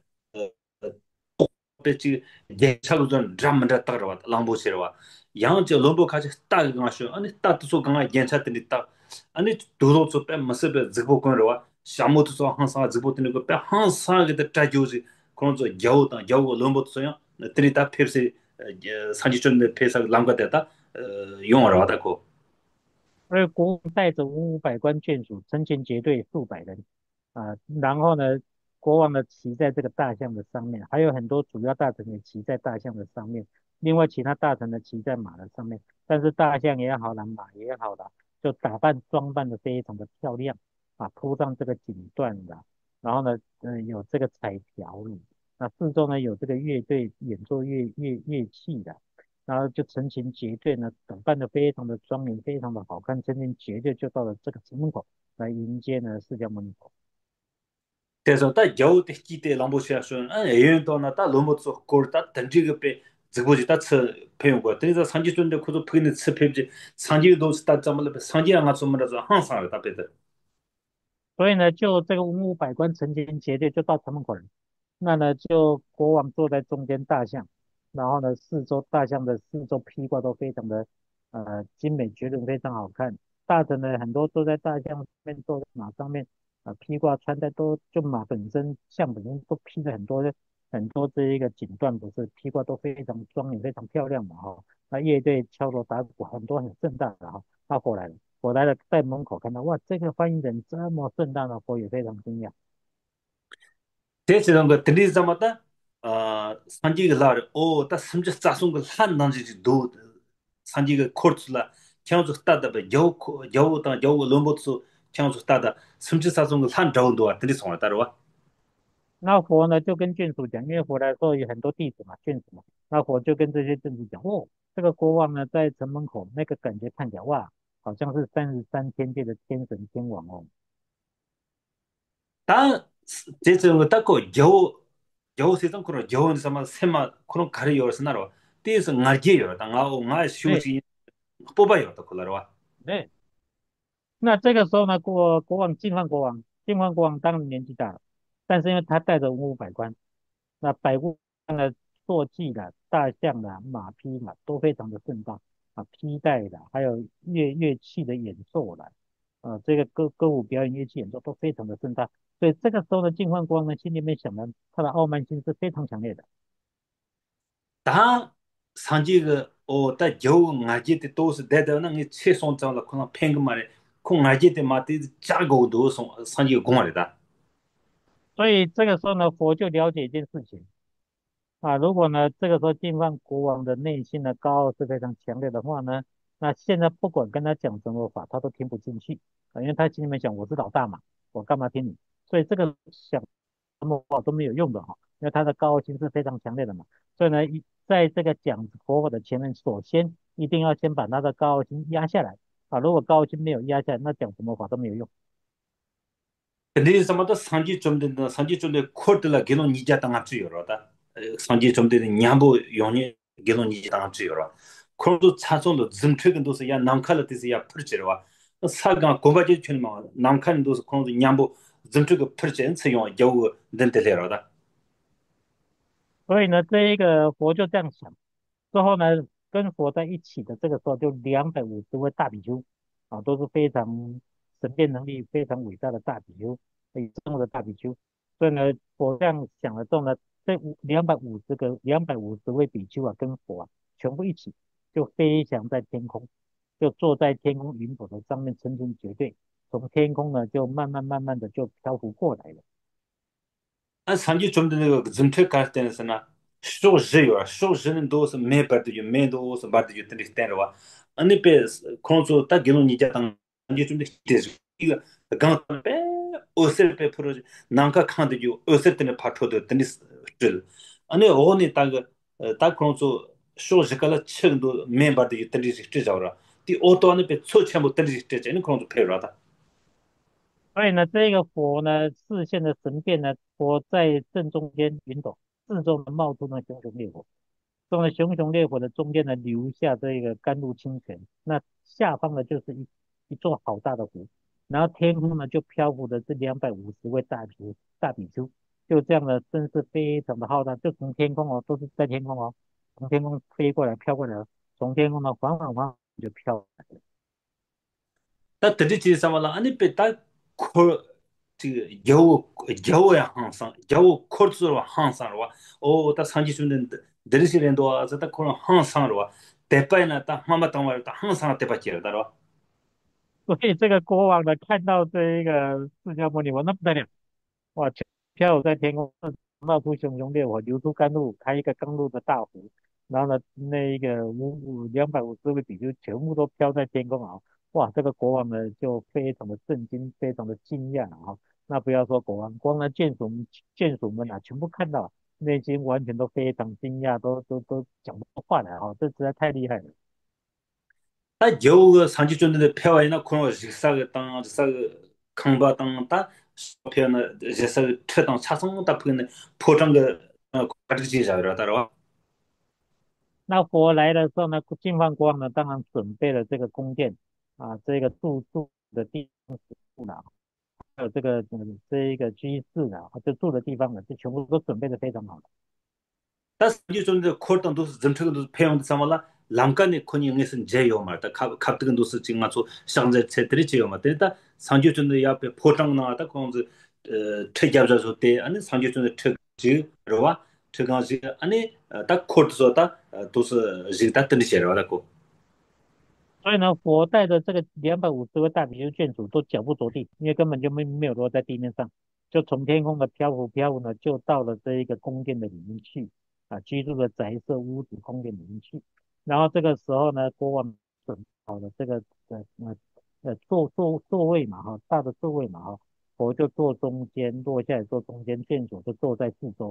배지 예차고 좀 드라마다 따라와 랑보 쳇와 양저 런보 가지 딱 가슈 아니 따도 강아 괜찮더니 딱 아니 도도서 배 마스베 ዝ보 건로와 샤모도 항상 ዝ보 뜨는 거배 항상 그 따ጆ지 그런 저 여우다 여우 런보 소양 드리다 펩시 산지촌 페사 랑가 됐다 용어로 하다고 而国王带着文武百官眷属，成群结队数百人啊、然后呢，国王呢骑在这个大象的上面，还有很多主要大臣也骑在大象的上面，另外其他大臣呢骑在马的上面，但是大象也好啦，马也好啦，就打扮装扮的非常的漂亮啊，铺上这个锦缎的，然后呢，嗯、有这个彩条的，那四周呢有这个乐队演奏乐乐乐器的。然后就成群结队呢，打扮得非常的庄严，非常的好看，成群结队就到了这个城门口来迎接呢释迦牟尼佛。 但是他有的记得兰博基亚说，嗯，哎呦，到那他罗姆做过他等这个被这个就他吃朋友过，等于说长期准的或者陪你吃陪不起，长期都是他怎么了？长期让他做么的说항상了他别的。 所以呢，就这个文武百官成群结队就到城门口了。那呢，就国王坐在中间大象，然后呢，四周大象的四周披挂都非常的呃精美绝伦，非常好看。大臣呢，很多坐在大象上面，坐在马上面，啊、披挂穿戴都就马本身象本身都披着很多很多这一个锦缎，不是披挂都非常庄严，非常漂亮嘛哈、那乐队敲锣打鼓，很多很盛大的哈、那过来了。我来了，在门口看到，哇，这个欢迎人这么盛大的，我也非常惊讶。 这次那个等于怎么的？呃，长期个拉的哦，他甚至咋送个汉当时就都长期个 course 了，强出大的呗，有可有当有罗姆做强出大的，甚至咋送个汉州多啊，等于送了大的哇。 那佛呢就跟眷属讲，因为佛来的时候有很多弟子嘛，眷属嘛，那佛就跟这些眷属讲，哦，这个国王呢在城门口，那个感觉看起来哇，好像是三十三天界的天神天王哦。 다 제저 딱고 여 여세선 그런 여원 삼아 세마 그런 가려 열었나로 띠에서 나게 열었다 나오 나 对 휴지 뽑아요 또 콜라로와 对，那这个时候呢，国国王晋汉国王，晋汉国王当然年纪大了，但是因为他带着文武百官，那百官的坐骑的、大象的、马匹的都非常的盛大啊，披戴的，还有乐乐器的演奏的，啊，这个歌歌舞表演、乐器演奏都非常的盛大，所以这个时候的晋汉国王呢，心里面想的，他的傲慢心是非常强烈的。 다 산지가 어다 여 나게 때 도스 대대는 이 최선 장라 그런 팽그 말에 그 나게 때 마티 짜고도 송 산지가 공말이다 所以这个时候呢，佛就了解一件事情。啊，如果呢，这个时候晋犯国王的内心的高傲是非常强烈的话呢，那现在不管跟他讲什么法，他都听不进去啊，因为他心里面想我是老大嘛，我干嘛听你？所以这个想什么话都没有用的哈，因为他的高傲心是非常强烈的嘛。所以呢，一在这个讲佛法的前面，首先一定要先把他的高傲心压下来啊，如果高傲心没有压下来，那讲什么法都没有用。 근데 사마도 산지 좀 된다 산지 좀 돼 코드라 게론 니자 당합 주요로다 산지 좀 되는 냐보 용이 게론 니자 당합 주요로 그런도 차선도 증퇴근도서 야 남칼한테서 야 풀지로와 사가 고바지 춘마 남칼도서 그런도 냐보 증퇴가 풀지 세용 겨우 덴텔레로다 所以呢，这一个佛就这样想。之后呢，跟佛在一起的这个时候，就两百五十位大比丘啊，都是非常神变能力非常伟大的大比丘，以上的大比丘。所以呢，佛这样想了之后呢，这五两百五十个两百五十位比丘啊，跟佛啊，全部一起就飞翔在天空，就坐在天空云朵的上面，成群结队，从天空呢就慢慢慢慢的就漂浮过来了。 아 산지 좀 되는 그 증퇴 갈 때는서나 쇼지요 쇼지는 도서 메버드 메도서 바드 유트리 때로와 아니 베 콘소 딱 게론 니자 당 산지 좀 되지 이거 강페 오셀페 프로지 난카 칸드요 오셀 때는 파토도 되니 줄 아니 오니 딱딱 콘소 쇼지깔 층도 메버드 유트리 시트자라 디 오토 안에 베 초체모 들리 시트자는 콘소 페라다 所以呢，这个佛呢，视线的神变呢，佛在正中间云朵，四周呢冒出呢熊熊烈火，这种熊熊烈火的中间呢流下这个甘露清泉，那下方呢就是一一座好大的湖，然后天空呢就漂浮着这两百五十位大比大比丘，就这样呢，真是非常的浩大，就从天空哦，都是在天空哦，从天空飞过来飘过来，从天空呢缓缓缓缓就飘来了。 다 드리지 삼아라 아니 베다 코 그 여우 여우야 항상 여우 코르스로 항상로 오다 산지 주는 드리시렌도 와서 다 코는 항상로 대파이나 다 하마 당말 다 항상 대파지라다로 所以这个国王呢，看到这一个释迦牟尼佛，那不得了，哇，飘舞在天空，冒出熊熊烈火，流出甘露，开一个甘露的大湖。然后呢，那一个五五两百五十位比丘全部都飘在天空啊！哇，这个国王呢就非常的震惊，非常的惊讶啊！那不要说国王，光那眷属眷属们啊，全部看到，内心完全都非常惊讶，都都都讲不出话来啊！这实在太厉害了。 那有个长期军队的票完那可能是啥个当啥个康巴当打票呢，就是个车当车上打破呢破障个呃，把这个介绍了，对吧？ 那佛来的时候呢，净饭国王呢，当然准备了这个宫殿啊，这个住宿的地方食物呢，还有这个嗯这一个居室呢，就住的地方呢，就全部都准备的非常好。 但是你说的扩张都是正常都是培养的什么了？栏杆的可能也是节油嘛，但卡卡这个都是经常做想在在这里节油嘛，但是他长期真的要被扩张呢，他可能是呃车价来说对，安尼长期真的车就是吧？车刚是安尼呃，他扩的时候他呃都是人他等的些了，他过。 所以呢，佛带的这个两百五十位大比丘眷属都脚不着地，因为根本就没没有落在地面上，就从天空的漂浮漂浮呢，就到了这一个宫殿的里面去啊，居住的宅舍屋子宫殿里面去。然后这个时候呢，国王准备好了这个呃呃呃座座座位嘛哈，大的座位嘛哈，佛就坐中间，落下来坐中间，眷属就坐在四周。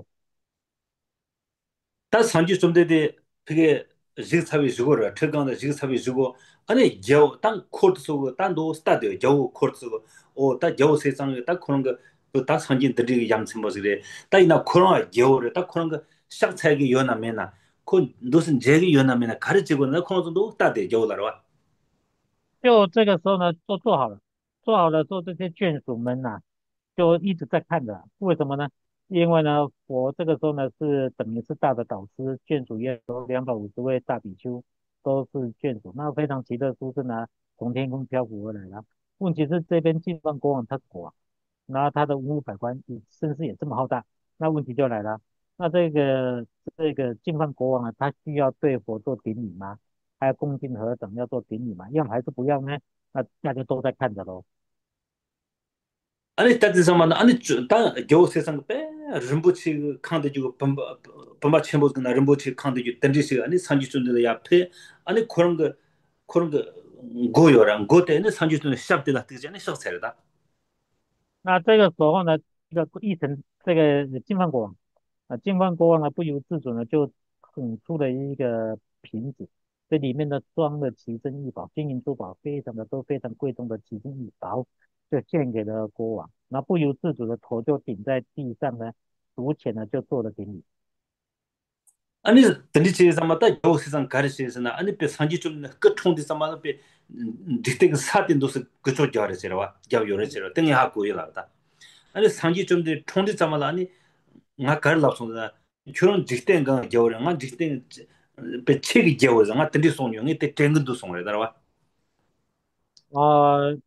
但长期准备的这个这个差别是个了，车刚的这个差别是个，安尼脚当扩的时候，当都是大的脚扩的时候，哦，但脚身上的，但可能个不大常见的这个养成模式的，但伊那可能脚的，但可能个色彩个有那面呐，可都是这个有那面呐，가르치고那可能都大的脚了吧？ 就这个时候呢，都做好了，做好了之后，这些眷属们呐、就一直在看着。为什么呢？因为呢，佛这个时候呢是等于是大的导师，眷属也有两百五十位大比丘，都是眷属。那非常奇特殊是呢，从天空漂浮而来了。问题是这边净饭国王他是国王，然后他的文武百官也声势也这么浩大，那问题就来了。那这个这个净饭国王呢，他需要对佛做顶礼吗？还有恭敬何等要做顶礼吗？要还是不要呢？那大家都在看着喽。 安尼大致上嘛，那安尼就当脚身上个呗，人不去看的就本把本把全部跟那人不去看的就等这些，安尼长期准备的也配，安尼可能个可能个go요 랑 고때 는 상주는 시작되다 되지 않으 셨어요 다. 那这个时候呢，这个一层这个净饭国王啊，净饭国王呢不由自主呢就捧出了一个瓶子，这里面呢装了奇珍异宝，金银珠宝非常的都非常贵重的奇珍异宝，就献给了国王。那不由自主的头就顶在地上呢，足前呢就做了顶礼。 아니 들리지 삼았다 요 세상 가르치에서나 아니 배 상지 좀그 총디 삼아도 배 디텍 사딘도스 그쪽 jar에서와 야 요래서 등에 하고 일하다 아니 상지 좀디 총디 삼아라 아니 nga kar la song da churon jikten ga jaw nga jikten pe chegi jaw nga tndi song yo ngi te teng du song re da wa 呃，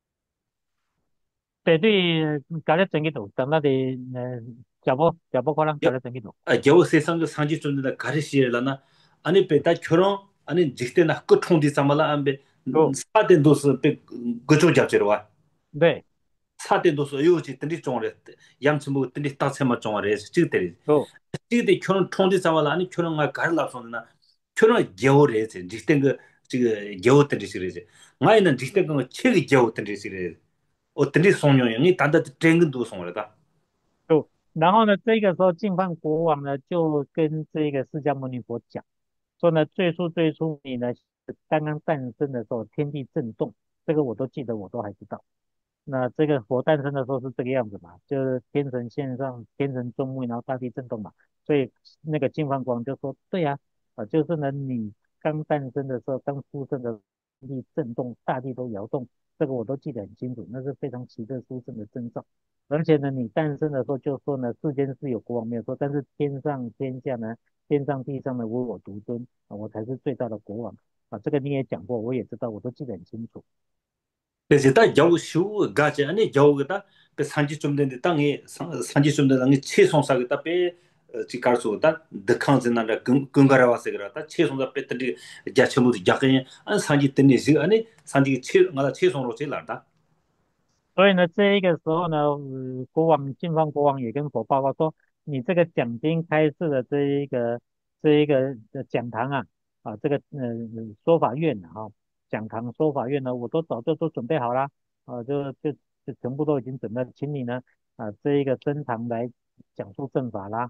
对对，搞了整个头，等那的呃，脚步脚步可能搞 야 了整个头。 아 jaw 세상 그 상지 좀 da 가르치 라나 아니 pe ta churon 아니 jikten na ku 총디 삼아라 안be 哦， 사den 도스 pe gocho jap지로 와 对， 사den 도스 요지 tndi chong re 양치 뭐 tndi ta chema chong re ji de 哦。 ji de churon 총디 삼아라 아니 churon nga gar la song na churon jaw re jikten 그 지금 겨우 던지시리지. 마이는 직대 그 책이 겨우 던지시리. 어떤 송영이 단다 쟁근도 송을다. 就然后呢，这个时候净饭国王呢就跟这个释迦牟尼佛讲说呢，最初最初你呢刚刚诞生的时候，天地震动，这个我都记得，我都还知道。那这个佛诞生的时候是这个样子嘛，就是天神线上，天神众目，然后大地震动嘛。所以那个净饭国王就说，对呀、啊，啊就是呢你刚诞生的时候，刚出生的时候天地震动，大地都摇动，这个我都记得很清楚，那是非常奇特殊胜的征兆。而且呢，你诞生的时候就说呢，世间是有国王没有错，但是天上天下呢，天上地上呢，唯我独尊啊，我才是最大的国王啊。这个你也讲过，我也知道，我都记得很清楚。 그래서 다 겨우 쉬우 가지 아니 겨우다 그 산지 좀 된데 땅에 산지 좀 된데 최송사겠다 배 지 갈수다 덕한즈나라 근 근가라 와서라 다 최송자 배터리 자체모도 약간 안 산지 때문에 지 아니 산지 최 나다 최송으로 제일 lar다 所以呢，这一个时候呢，呃国王晋方国王也跟佛报告说，你这个讲经开示的这一个这一个呃讲堂啊，啊这个呃说法院啊，哈讲堂说法院呢，我都早就都准备好了，啊就就就全部都已经准备，请你呢啊这一个登堂来讲述正法啦。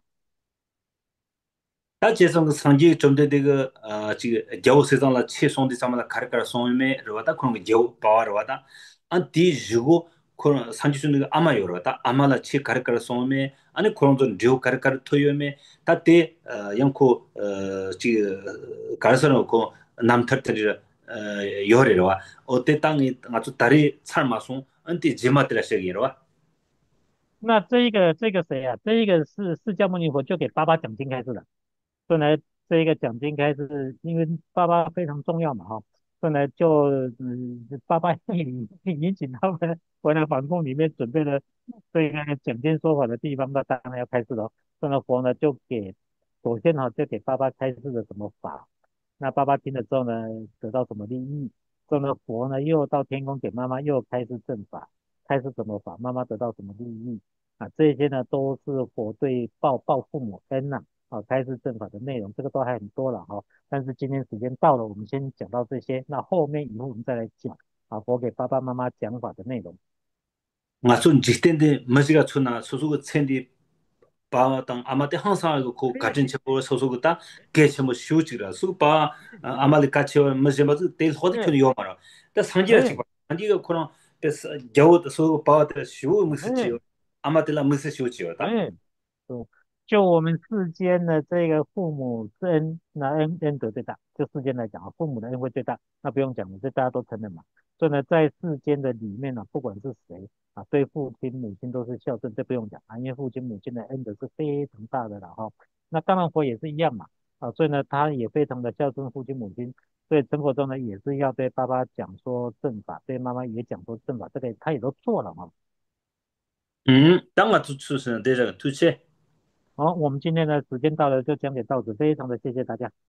다 제성 그 상지 좀 되게 어 지금 겨우 세상라 최송디 상마다 가르가르 송메 로다 그런 거 겨우 바와로다 안디 주고 그런 상지 좀 아마 요로다 아마라 치 가르가르 송메 아니 그런 좀 dio 가르가르 토요메 다때 양코 어지 가르서는 그 남터들이 어 요래로와 어때 땅이 아주 다리 삶아송 안디 제마트라 시기로와 那这一个这个谁啊？这一个是释迦牟尼佛就给爸爸讲经开示的。所以呢，这一个奖金开始，因为爸爸非常重要嘛，哈，所以呢，就嗯，爸爸引引请他们回来皇宫里面准备了这个讲经说法的地方，那当然要开示了。所以呢，佛呢就给，首先哈就给爸爸开示了什么法，那爸爸听了之后呢，得到什么利益？所以呢，佛呢又到天宫给妈妈又开示正法，开示什么法，妈妈得到什么利益？啊，这些呢都是佛对报报父母恩呐、啊，开示正法的内容，这个都还很多了哈、但是今天时间到了，我们先讲到这些，那后面以后我们再来讲啊，佛给爸爸妈妈讲法的内容。 nga sun jikten de majiga chuna susu go tsendi ba tang amate hansa go ko gatin chebo susu go ta ge chemo shuji ra su ba amale ka che majema zu tel hodi chuni 哎 yo mara ta sanji ra 哎 chikwa sanji go kono de jaw de su ba de shu mu se chi 哎 amate la mu se shu chi yo ta 哎，就就我们世间的这个父母之恩，那恩恩德最大。就世间来讲啊，父母的恩惠最大，那不用讲了，这大家都承认嘛。所以呢，在世间的里面呢、不管是谁啊，对父亲母亲都是孝顺，这不用讲啊，因为父亲母亲的恩德是非常大的了哈。那当然佛也是一样嘛，啊，所以呢，他也非常的孝顺父亲母亲，所以生活中呢也是要对爸爸讲说正法，对妈妈也讲说正法，这个他也都做了嘛。 嗯当我出出生的这个出去好，我们今天的时间到了，就讲解到此，非常的谢谢大家。